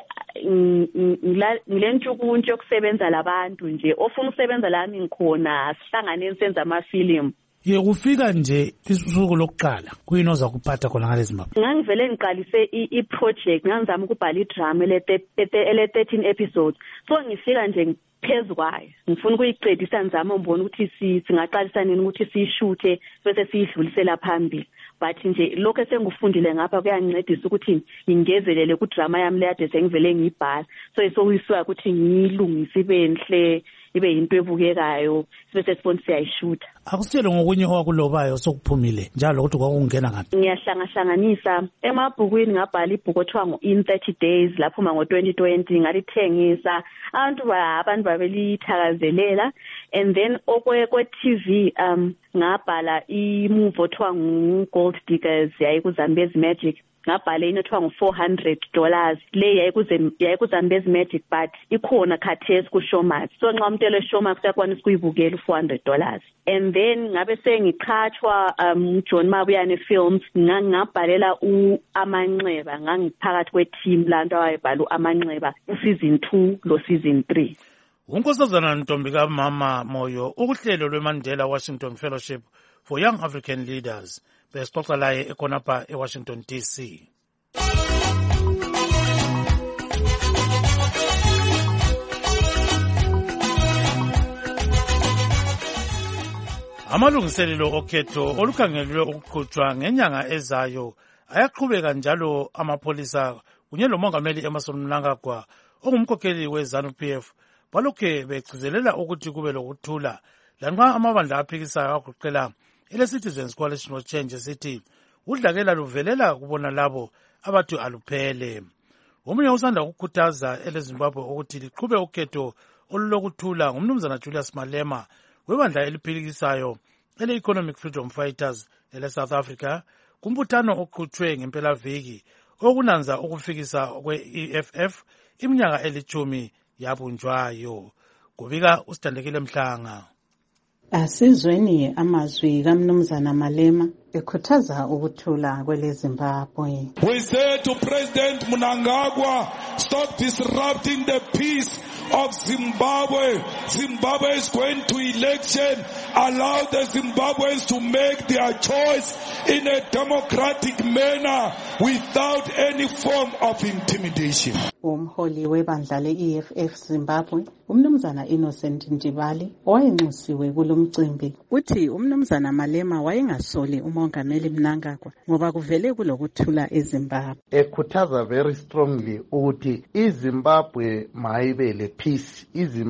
ngilentshukuntshu yokusebenza labantu nje ofuna ukusebenza lami ngikhona sihlanganeni senza amafilimu. Ye kufika nje isuku lokuqala kuyini oza kuphatha khona ngale Zimbabwe? Ngangivele ngiqalise i-project ngangizama ukubhala i-drama ele thirteen episodes. So ngifika nje phezu kwayo ngifuna ukuyiqedisa ngizama ngibona ukuthi singaqalisa nini ukuthi siyishuthe bese siyidlulisela phambili. But nje lokho esengifundile ngapha kuyangincedisa ukuthi ngingezelele ku drama yami leyade sengivele ngiyibhala. So isokuyiswa ukuthi ngiyilungise ibe enhle ibe into ebukekayo bese sifona siyayishuta. Akusitshele ngokunye owakulobayo sokuphumile njalo ukuthi kwakungena ngaphi? Ngiyahlangahlanganisa emabhukwini ngabhala ibhuku othiwa ngo-In thirty days laphuma ngo-twenty twenty ngalithengisa abantu abantu babelithakazelela. And then okwe-T V um ngabhala imovie othiwa ngu-Gold Diggers yayikuzambezi Magic ngabhala into ethiwa ngu-four hundred dollars le yayikuzambezi Magic but ikhona khathesi ku-Showmax. So nxa umuntu ele Showmax uyakwanisa ukuyibukela u-four hundred dollars. And then ngabe sengiqhatshwa um John Mabuyane Films ngangabhalela u-Amanxeba ngangiphakathi kwe-team lanto awayebhala u-Amanxeba u-season two lo season three. Unkosazana Ntombi kaMama Moyo ukuhlelo lweMandela Washington Fellowship for Young African Leaders besixoxa laye ekhonapha eWashington D C. Amalungiselelo okhetho olukhangelwe ukuqhutshwa ngenyanga ezayo ayaqhubeka njalo amapolisa kunye lomongameli Emmerson Mnangagwa ongumkhokheli weZANU-P F balokhe begcizelela ukuthi kube lokuthula lanxa amabandla aphikisayo agoqela ele-Citizens Coalition for Change sithi udlakela luvelela kubona labo abathi aluphele. Omunye usanda ukukhuthaza ele-Zimbabwe ukuthi liqhube ukhetho olulokuthula ngumnumzana Julius Malema webandla eliphikisayo ele-Economic Freedom Fighters ele-South Africa kumbuthano oqhutshwe ngempelaviki okunanza ukufikisa kwe-E F F iminyaka elithumi yabunjwayo. Kubika usithandekile Mhlanga. Asizweni amazwi kaMnumzana Malema ekhuthaza ukuthula kwele Zimbabwe. We say to President Mnangagwa, stop disrupting the peace of Zimbabwe. Zimbabwe is going to election. Allow the Zimbabweans to make their choice in a democratic manner without any form of intimidation. Umholi webandla le-E F F Zimbabwe, umnumzana Innocent Ndibali, owayenxusiwe kulomcimbi, uthi umnumzana Malema wayengasoli umongameli Mnangagwa ngoba kuvele kulokuthula eZimbabwe. Ekhuthaza very strongly ukuthi iZimbabwe mayibe le peace,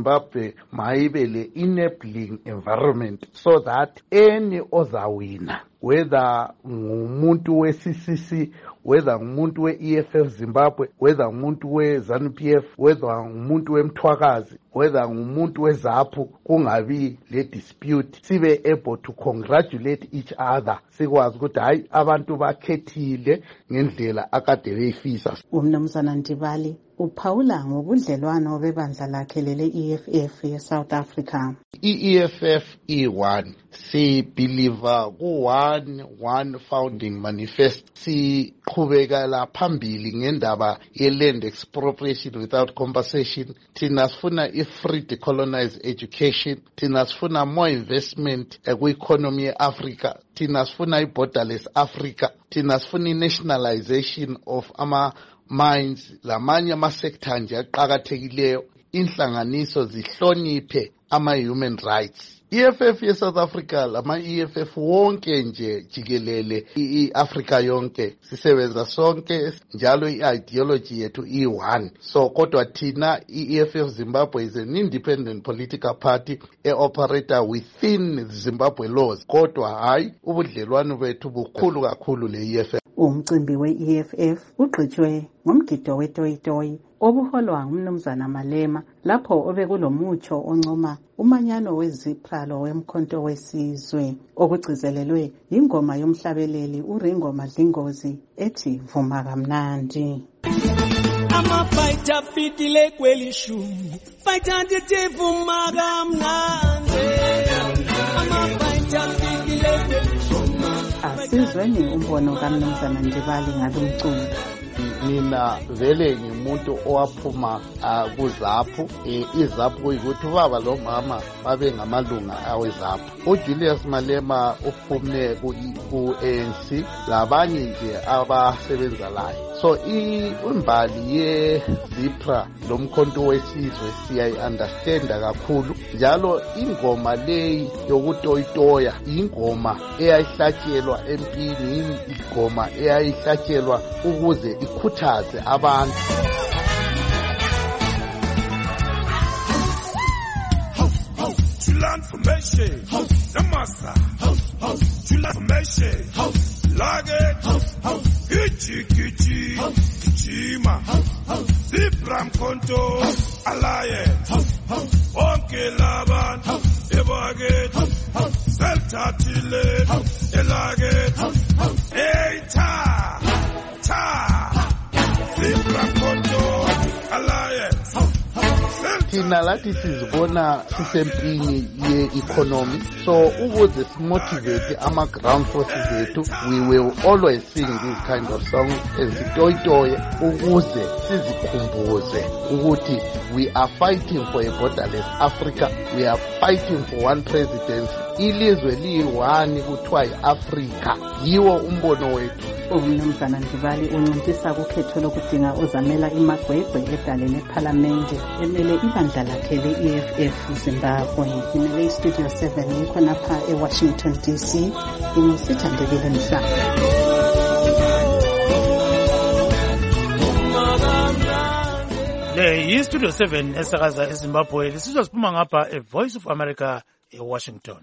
iZimbabwe mayibe le enabling environment so that any ozawina whether ngumuntu we-C C C, whether ngumuntu we-E F F Zimbabwe, whether ngumuntu we-ZANU P F, whether ngumuntu wemthwakazi, whether ngumuntu we-ZAPU, kungabi le dispute, sibe able to congratulate each other, sikwazi ukuthi hayi abantu bakhethile ngendlela akade beyifisa. Umnumzana Ndibali uphawula ngobudlelwano bebandla lakhe lele E F F ye-South Africa. I-E F F i-one, sibhiliva ku-one one founding manifest, siqhubekela phambili ngendaba ye-land expropriation without compensation, thina sifuna i-free decolonized education, thina sifuna more investment kwi-economy ye-Africa, thina sifuna i-borderless Africa, thina sifuna i-nationalization of ama mines, lamanye ama-sector nje aqakathekileyo, inhlanganiso zihloniphe ama-human rights. E F F ye-South Africa, lama-E F F wonke nje jikelele i-Africa yonke, sisebenza sonke njalo i-ideology yethu i-one. So kodwa thina i-E F F Zimbabwe is an independent political party e-operator within Zimbabwe laws, kodwa hayi ubudlelwano bethu bukhulu kakhulu le-E F F. Umcimbi we-E F F ugqitshwe ngomgido wetoyitoyi obuholwa ngumnumzana Malema lapho obekulomutsho oncoma umanyano wezipra lo wemkhonto wesizwe okugcizelelwe ingoma yomhlabeleli uRingo Madlingozi ethi vuma kamnandi. Amafighter fitile kwelishumu fighter ndithi vuma kamnandi. Amafighter fitile kwelishumu. Asizweni umbono kaMnumzana Ndibali ngalomculo. Mina vele ngimuntu owaphuma kuZAPU, iZAPU kuyikuthi ubaba lo mama babe ngamalunga aweZAPU. uJulius Malema uphume ku-A N C labanye nje abasebenza layo. So imbali ye-ZIPRA lomkhonto wesizwe siyayi-understanda kakhulu, njalo ingoma leyi yokutoyitoya ingoma eyayihlatshelwa empini, ingoma eyayihlatshelwa ukuze ikhuthaze abantu. Transformation, the master, transformation, Lage, Kichi Kichi, Kichima, Zipram Konto, Alliance, Onke Laban, Evaget, Selta Tile, Elaget, Eita, Ta, Zipram Konto, Alliance. Thina lathi sizibona sisempini ye-economy, so ukuze simotivate ama-ground forces ethu, we will always sing this kind of song ezitoyitoye ukuze sizikhumbuze ukuthi we are fighting for a borderless Africa, we are fighting for one presidency. Ilizwe liyi-one kuthiwa yi-Afrika, yiwo umbono wethu. Umnumzana Ndibali unciphisa kukhetho lokudinga ozamela imagwegwe edaleni ephalamende emele ibandla lakhe le-E F F Zimbabwe. Imele iStudio seven yikho napha eWashington D C, inisithandekile Mhlanga. Le yiStudio seven esakaza eZimbabwe, lisizwa siphuma ngapha eVoice of America eWashington.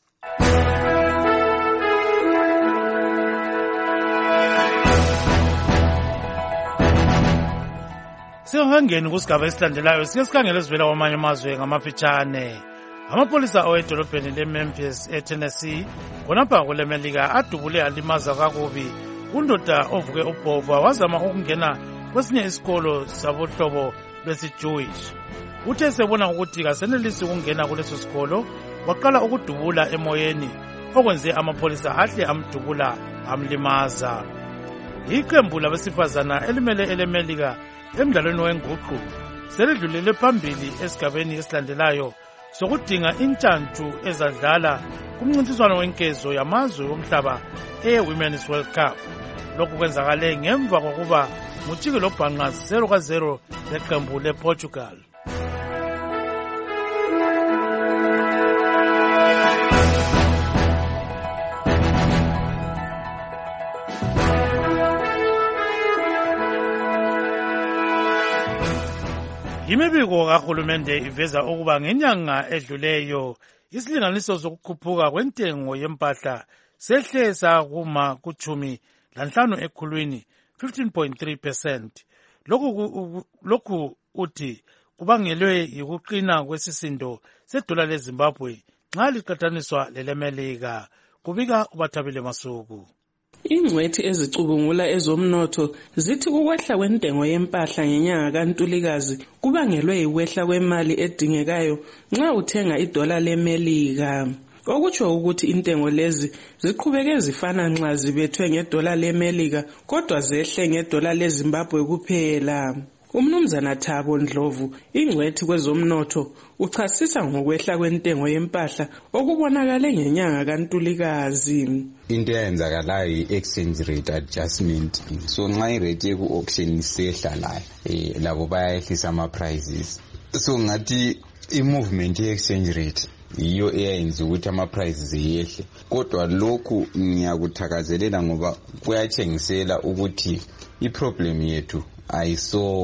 Sihangeni kusigaba esilandelayo sike sikhangele sivela kwamanye amazwe ngamafitshane. Amapolisa awedolobheni leMemphis eTennessee khonapha kwelemelika adubule alimaza kakubi undoda ovuke ubhova wazama ukungena kwesinye isikolo sabohlobo lwesiJewish. Uthe sebona ukuthi kasenelisi ukungena kuleso sikolo waqala ukudubula emoyeni okwenze amapolisa ahle amdubula amlimaza. Iqembu labesifazana elimele elemelika emdlalweni wenguqu selidlulele phambili esigabeni esilandelayo sokudinga intshantshu ezadlala kumncintiswano wenkezo yamazwe omhlaba e-Women's World Cup. Lokhu kwenzakale ngemva kokuba mujike lobhanqa zero ka zero leqembu lePortugal. Imibiko kahulumende iveza ukuba ngenyanga edluleyo isilinganiso sokukhuphuka kwentengo yempahla sehle sakuma kuchumi lanhlanu ekhulwini fifteen point three percent. Lokhu lokhu uthi kubangelwe yikuqina kwesisindo sedola leZimbabwe nxa liqhathaniswa lelemelika. Kubika uBathabile Masuku. Ingcwethi ezicubungula ezomnotho zithi ukwehla kwentengo yempahla ngenyanga kaNtulikazi kubangelwe yikwehla kwemali edingekayo nxa uthenga idola lemelika. Okutsho ukuthi intengo lezi ziqhubeke zifana nxa zibethwe ngedola lemelika kodwa zehle ngedola leZimbabwe kuphela. Umnumzana Thabo Ndlovu, ingcwethi kwezomnotho, uchasisa ngokwehla kwentengo yempahla okubonakale ngenyanga kaNtulikazi. Into eyenzakalayo i-exchange rate adjustment. So nxa irate yeku-auction isehla layo eh labo bayayehlisa ama-prices. So ngathi i-movement ye-exchange rate iyo eyenza ukuthi ama-prices yehle. Kodwa lokhu ngiyakuthakazelela ngoba kuyatshengisela ukuthi i-problem yethu I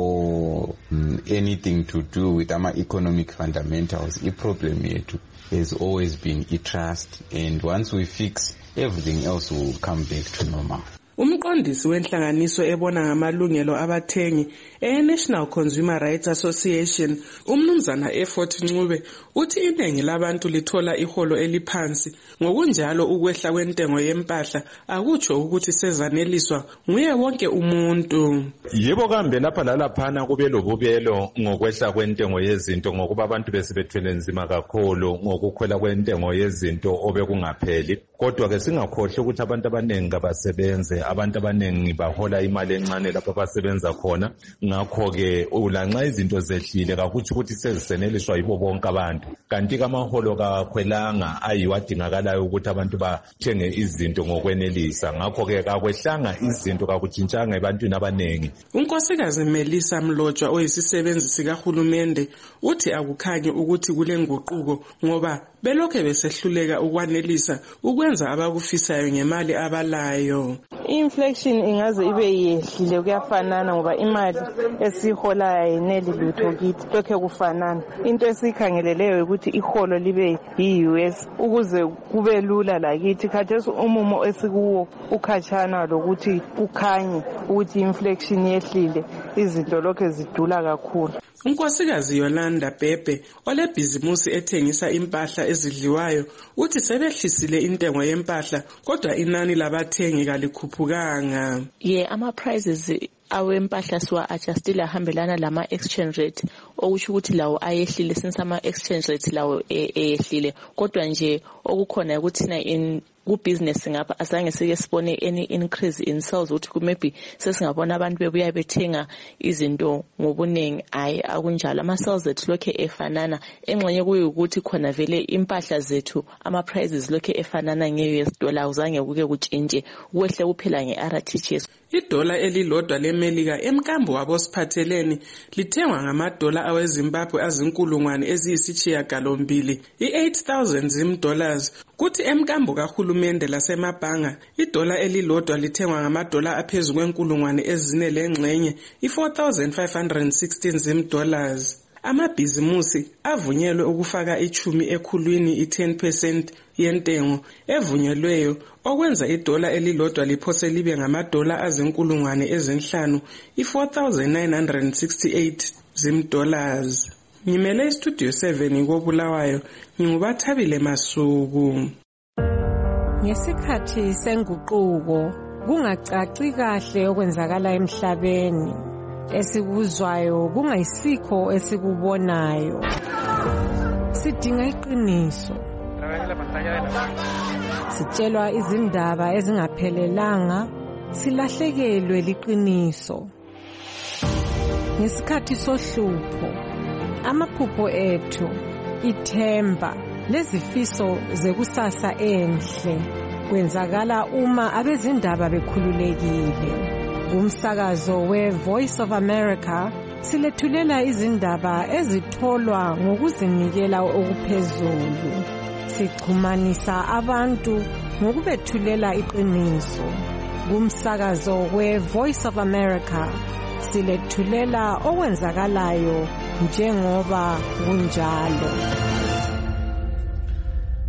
saw um, anything to do with our economic fundamentals. The problem yethu has always been a trust, and once we fix, everything else will come back to normal. Umqondisi wenhlanganiso ebona ngamalungelo abathengi e-National Consumer Rights Association, umnumzana Effort Ncube, uthi iningi labantu lithola iholo eliphansi. Ngokunjalo ukwehla kwentengo yempahla akutsho ukuthi sezaneliswa nguye wonke umuntu. Yebo kambe lapha lalaphana kube lobubelo ngokwehla kwentengo yezinto ngokuba abantu besebethwele nzima kakhulu ngokukhwela kwentengo yezinto obekungapheli. Kodwa ke singakhohle ukuthi abantu abanengi abasebenze, abantu abanengi bahola imali encane lapho abasebenza khona. Ngakho ke ulanxa izinto zehlile kakuthi ukuthi seziseneliswa yibo bonke abantu. Kanti kamaholo kakhwelanga ayiwadingakalayo ukuthi abantu bathenge izinto ngokwenelisa. Ngakho ke kakwehlanga izinto kakutshintshanga ebantwini abanengi. Unkosikazi Melissa Mlotshwa oyisisebenzi sikahulumende uthi akukhanye ukuthi kule nguquko ngoba belokhe besehluleka ukwanelisa ukwenza abakufisayo ngemali abalayo. Inflation ingaze ibe yehlile kuyafanana ngoba imali esihola ayineli lutho kithi lokho kufanana. Into esikhangeleleyo ukuthi iholo libe yi-U S ukuze kube lula lakithi. Khathesi umumo esikuwo ukhatshana lokuthi kukhanye ukuthi inflation yehlile, izinto lokho zidula kakhulu. Unkosikazi Yolanda Bhebhe olebhizimusi ethengisa impahla ezidliwayo uthi sebehlisile intengo yempahla kodwa inani labathengi kalikhuphukanga. Ye ama prices awempahla siwa adjustile ahambelana lama exchange rate okusho ukuthi lawo ayehlile since ama exchange rate lawo eyehlile kodwa nje okukhona ukuthi na in ku business ngapha azange sike sibone any increase in sales ukuthi maybe sesingabona abantu bebuya bethenga izinto ngobunengi. Ayi akunjalo, ama sales ethu lokhe efanana. Engxenye kuyi ukuthi khona vele impahla zethu ama prices lokhe efanana nge-U S dollar, uzange kuke kutshintshe, kwehle kuphela nge-R T G S. Idola elilodwa lemelika emkambo wabosiphatheleni lithengwa ngamadola aweZimbabwe azinkulungwane eziyisishiyagalombili, i-eight thousand zim dollars. Kuthi emkambo kahulumende lasemabhanga idola elilodwa lithengwa ngamadola aphezu kwenkulungwane ezine lengxenye, i-four thousand five hundred sixteen zim dollars. Amabhizimusi avunyelwe ukufaka ichumi ekhulwini i-ten percent yentengo evunyelweyo okwenza idola elilodwa liphose libe ngamadola azinkulungwane ezinhlanu, i-four thousand nine hundred sixty-eight zim dollars. Ngimele istudio seven koBulawayo, ngingubathabile Masuku. Ngesikhathi senguquko kungacaci kahle okwenzakala emhlabeni, esikuzwayo kungayisikho esikubonayo. Sidinga iqiniso. Sitshelwa izindaba ezingaphelelanga, silahlekelwe liqiniso. Ngesikhathi sohlupho, amaphupho ethu, ithemba lezifiso zekusasa enhle kwenzakala uma abezindaba bekhululekile. Umsakazo we-Voice of America silethulela izindaba ezitholwa ngokuzinikela okuphezulu. Sichumanisa abantu ngokubethulela iqiniso. Kumsakazo we-Voice of America silethulela okwenzakalayo njengoba kunjalo.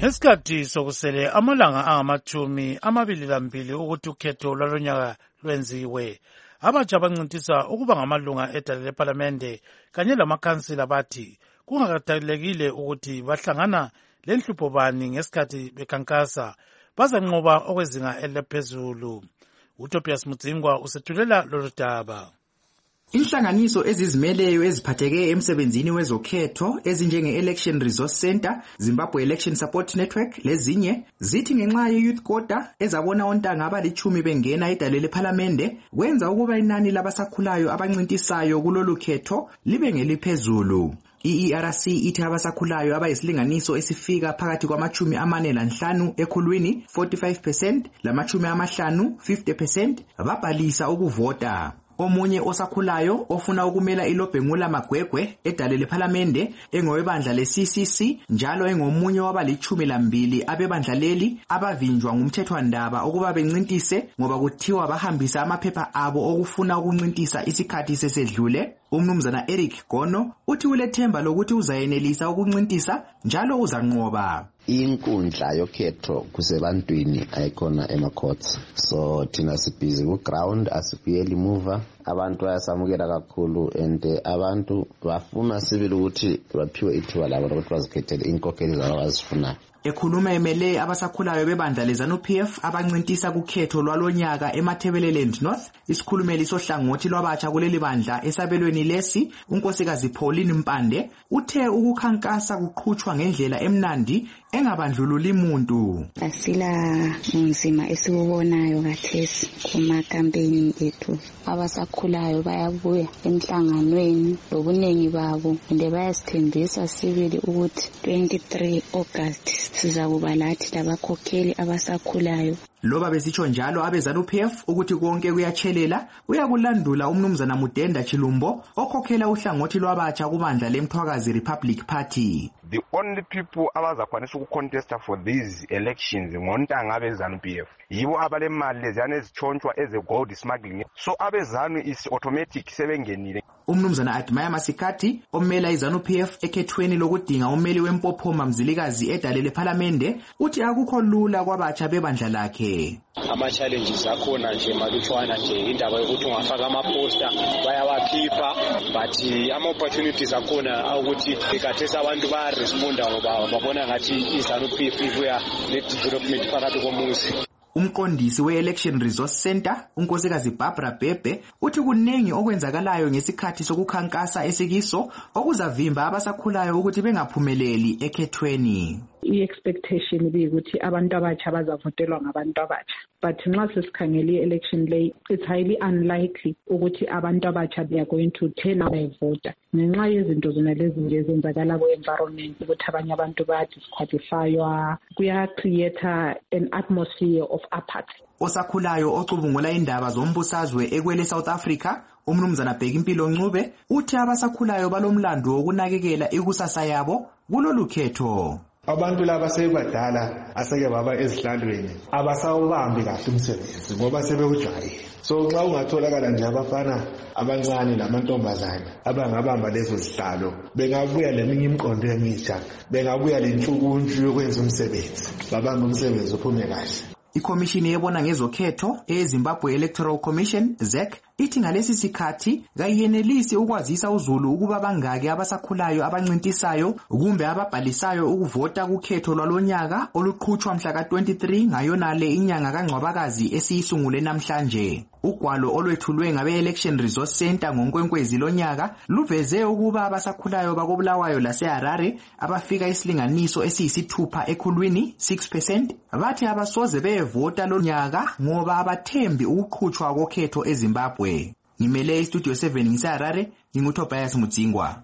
Ngesikhathi sokusele amalanga angamachumi amabili lambili ukuthi ukhetho lwalonyaka lwenziwe, abatsha bancintisa ukuba ngamalunga edale lePhalamende kanye lamakhansila bathi kungakhathalekile ukuthi bahlangana lenhlupho bani ngesikhathi bekhankasa, bazanqoba okwezinga eliphezulu. uTobias Mudzingwa usethulela lolu daba. Inhlanganiso ezizimeleyo eziphatheke emsebenzini wezokhetho ezinjenge-Election Resource Center, Zimbabwe Election Support Network lezinye zithi ngenxa ye-youth quota ezabona ontanga abalichumi bengena edale lePhalamende kwenza ukuba inani labasakhulayo abancintisayo kulolu khetho libe ngeliphezulu. I-E R C ithi abasakhulayo abayisilinganiso esifika phakathi kwamachumi amane lanhlanu ekhulwini forty-five percent lamachumi amahlanu fifty percent babhalisa ukuvota. Omunye osakhulayo ofuna ukumela iLobhengula Magwegwe edale lePhalamende engowebandla le-C C C njalo engomunye wabalichumi lambili abebandla leli abavinjwa ngumthethwandaba ukuba bencintise ngoba kuthiwa bahambisa amaphepha abo okufuna ukuncintisa isikhathi sesedlule. Umnumzana Eric Gono uthi ulethemba lokuthi uzayenelisa ukuncintisa njalo uzanqoba. Inkundla yokhetho kusebantwini ayikhona ema-courts, so thina sibhizi ku-ground asibuyeli muva. Abantu bayasamukela kakhulu and abantu bafuna sibili ukuthi baphiwe ithuba labo lokuthi bazikhethele inkokheli zabo abazifunayo. Ekhuluma emele abasakhulayo bebandla leZanu-P F abancintisa kukhetho lwalonyaka eMatabeleland North, isikhulumeli sohlangothi lwabatsha kuleli bandla esabelweni lesi, unkosikazi Pauline Mpande uthe ukukhankasa kuqhutshwa ngendlela emnandi engabandlululi umuntu. Asila nzima esikubonayo kathesi kumakampeni ethu. Abasakhulayo bayabuya emhlanganweni lobuningi babo ende bayasithembisa sibili ukuthi twenty-three August sizakuba lathi labakhokheli abasakhulayo. Loba besitsho njalo abeZanu-P F ukuthi konke kuyatshelela, uyakulandula umnumzana Mudenda Chilumbo okhokhela uhlangothi lwabatsha kubandla leMthwakazi Republic Party. The only people abazakwanisa ukucontesta for these elections ngontanga abeZanu-P F yibo abalemali leziyana ezichontshwa eze-gold smuggling, so abeZanu is automatic sebengenile. Umnumzana Admaya Masikati omela iZanu-P F ekhethweni lokudinga umeli wempophoma Mzilikazi edale lePhalamende uthi akukho lula kwabatsha bebandla lakhe. Ama-challenges akhona nje malutshwana nje indaba yokuthi ungafaka amaposta bayawakhipha, but ama-opportunities akhona ukuthi khathesi abantu bayaresponda ngoba babona ngathi iZanu-P F ibuya ne-development phakathi komuzi. Umqondisi we-Election Resource Center, unkosikazi Barbara Bebe, uthi kunengi okwenzakalayo ngesikhathi sokukhankasa esikiso okuzavimba abasakhulayo ukuthi bengaphumeleli ekhethweni. I-expectation biyikuthi abantu abatsha bazavotelwa ngabantu abatsha, but nxa sesikhangele i-election lay it's highly unlikely ukuthi abantu abatsha they are going to turn out bayivota ngenxa yezinto zona lezi nje ezenzakala ku-environment ukuthi abanye abantu bayadisqualifywa, kuya-create an atmosphere of apathy. Osakhulayo ocubungula indaba zombusazwe ekwele South Africa, umnumzana Bhekimpilo Ncube uthi abasakhulayo balomlando wokunakekela ikusasa yabo kulolu khetho. Abantu laba sebadala aseke baba ezihlalweni abasawubambi kahle umsebenzi ngoba sebewujwayele. So nxa ungatholakala nje abafana abancane lamantombazana abangabamba lezo zihlalo bengabuya leminye imiqondo emisha, bengabuya lenhlukunju yokwenza umsebenzi, babamba umsebenzi uphume kahle. Ikomishini yebona ngezokhetho eZimbabwe Electoral Commission Z E C ithi ngalesi sikhathi kayenelisi ukwazisa uZulu ukuba bangaki abasakhulayo abancintisayo kumbe ababhalisayo ukuvota kukhetho lwalonyaka oluqhutshwa mhla ka twenty-three ngayonale inyanga kaNgcwabakazi esiyisungule namhlanje. Ugwalo olwethulwe ngabe-Election Resource Center ngoNkwenkwezi lonyaka luveze ukuba abasakhulayo bakobulawayo laseHarare abafika isilinganiso esiyisithupha ekhulwini six percent bathi abasoze beyevota lonyaka ngoba abathembi ukuqhutshwa kokhetho eZimbabwe. Ngimele iStudio seven ngiseHarare, nginguTobias Mudzingwa.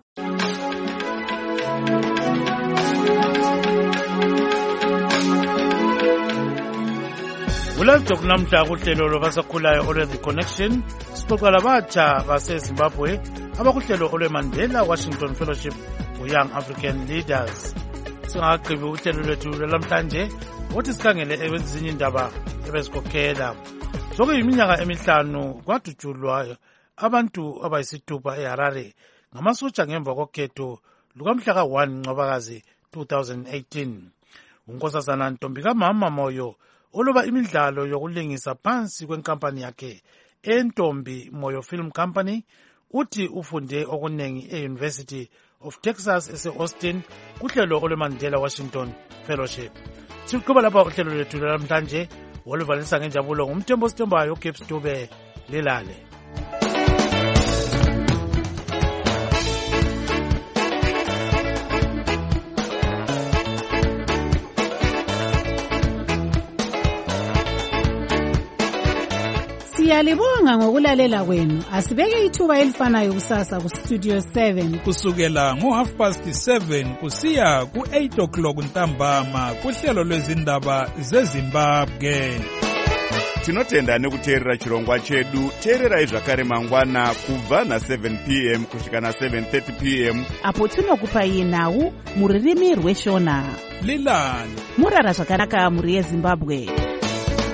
Ulazwe kunamhla kuhlelo lwabasakhulayo olwe-The Connection sixoxa labatsha baseZimbabwe abakuhlelo olwe-Mandela Washington Fellowship for-Young African Leaders. Singakagqibi uhlelo lwethu lwalamhlanje ukuthi sikhangele ezinye indaba ebezikhokhela. Sokuyiminyaka emihlanu kwadutshulwa abantu abayisithupha eHarare ngamasotsha ngemva kokhetho lukamhla ka one Ncwabakazi two thousand eighteen. unkosazana Ntombika Mama Moyo oloba imidlalo yokulingisa phansi kwenkampani yakhe eNtombi Moyo Film Company uthi ufunde okunengi e-University of Texas ese-Austin kuhlelo olweMandela Washington Fellowship. Siqhuba lapha uhlelo lwethu namhlanje oluvalisa ngenjabulo ngumthembo sitembayo uGibbs Dube lelale. Siyalibonga ngokulalela kwenu. Asibeke ithuba elifanayo kusasa ku Studio seven kusukela ngo half past seven kusiya ku eight o'clock ntambama kuhlelo lwezindaba zeZimbabwe. Tinotenda nekuteerera chirongwa chedu. Teererai zvakare mangwana kubva na seven p m kusvika na seven thirty p m apo tinokupai nhau muririmi rweshona. Lilani murara zvakanaka muri yeZimbabwe.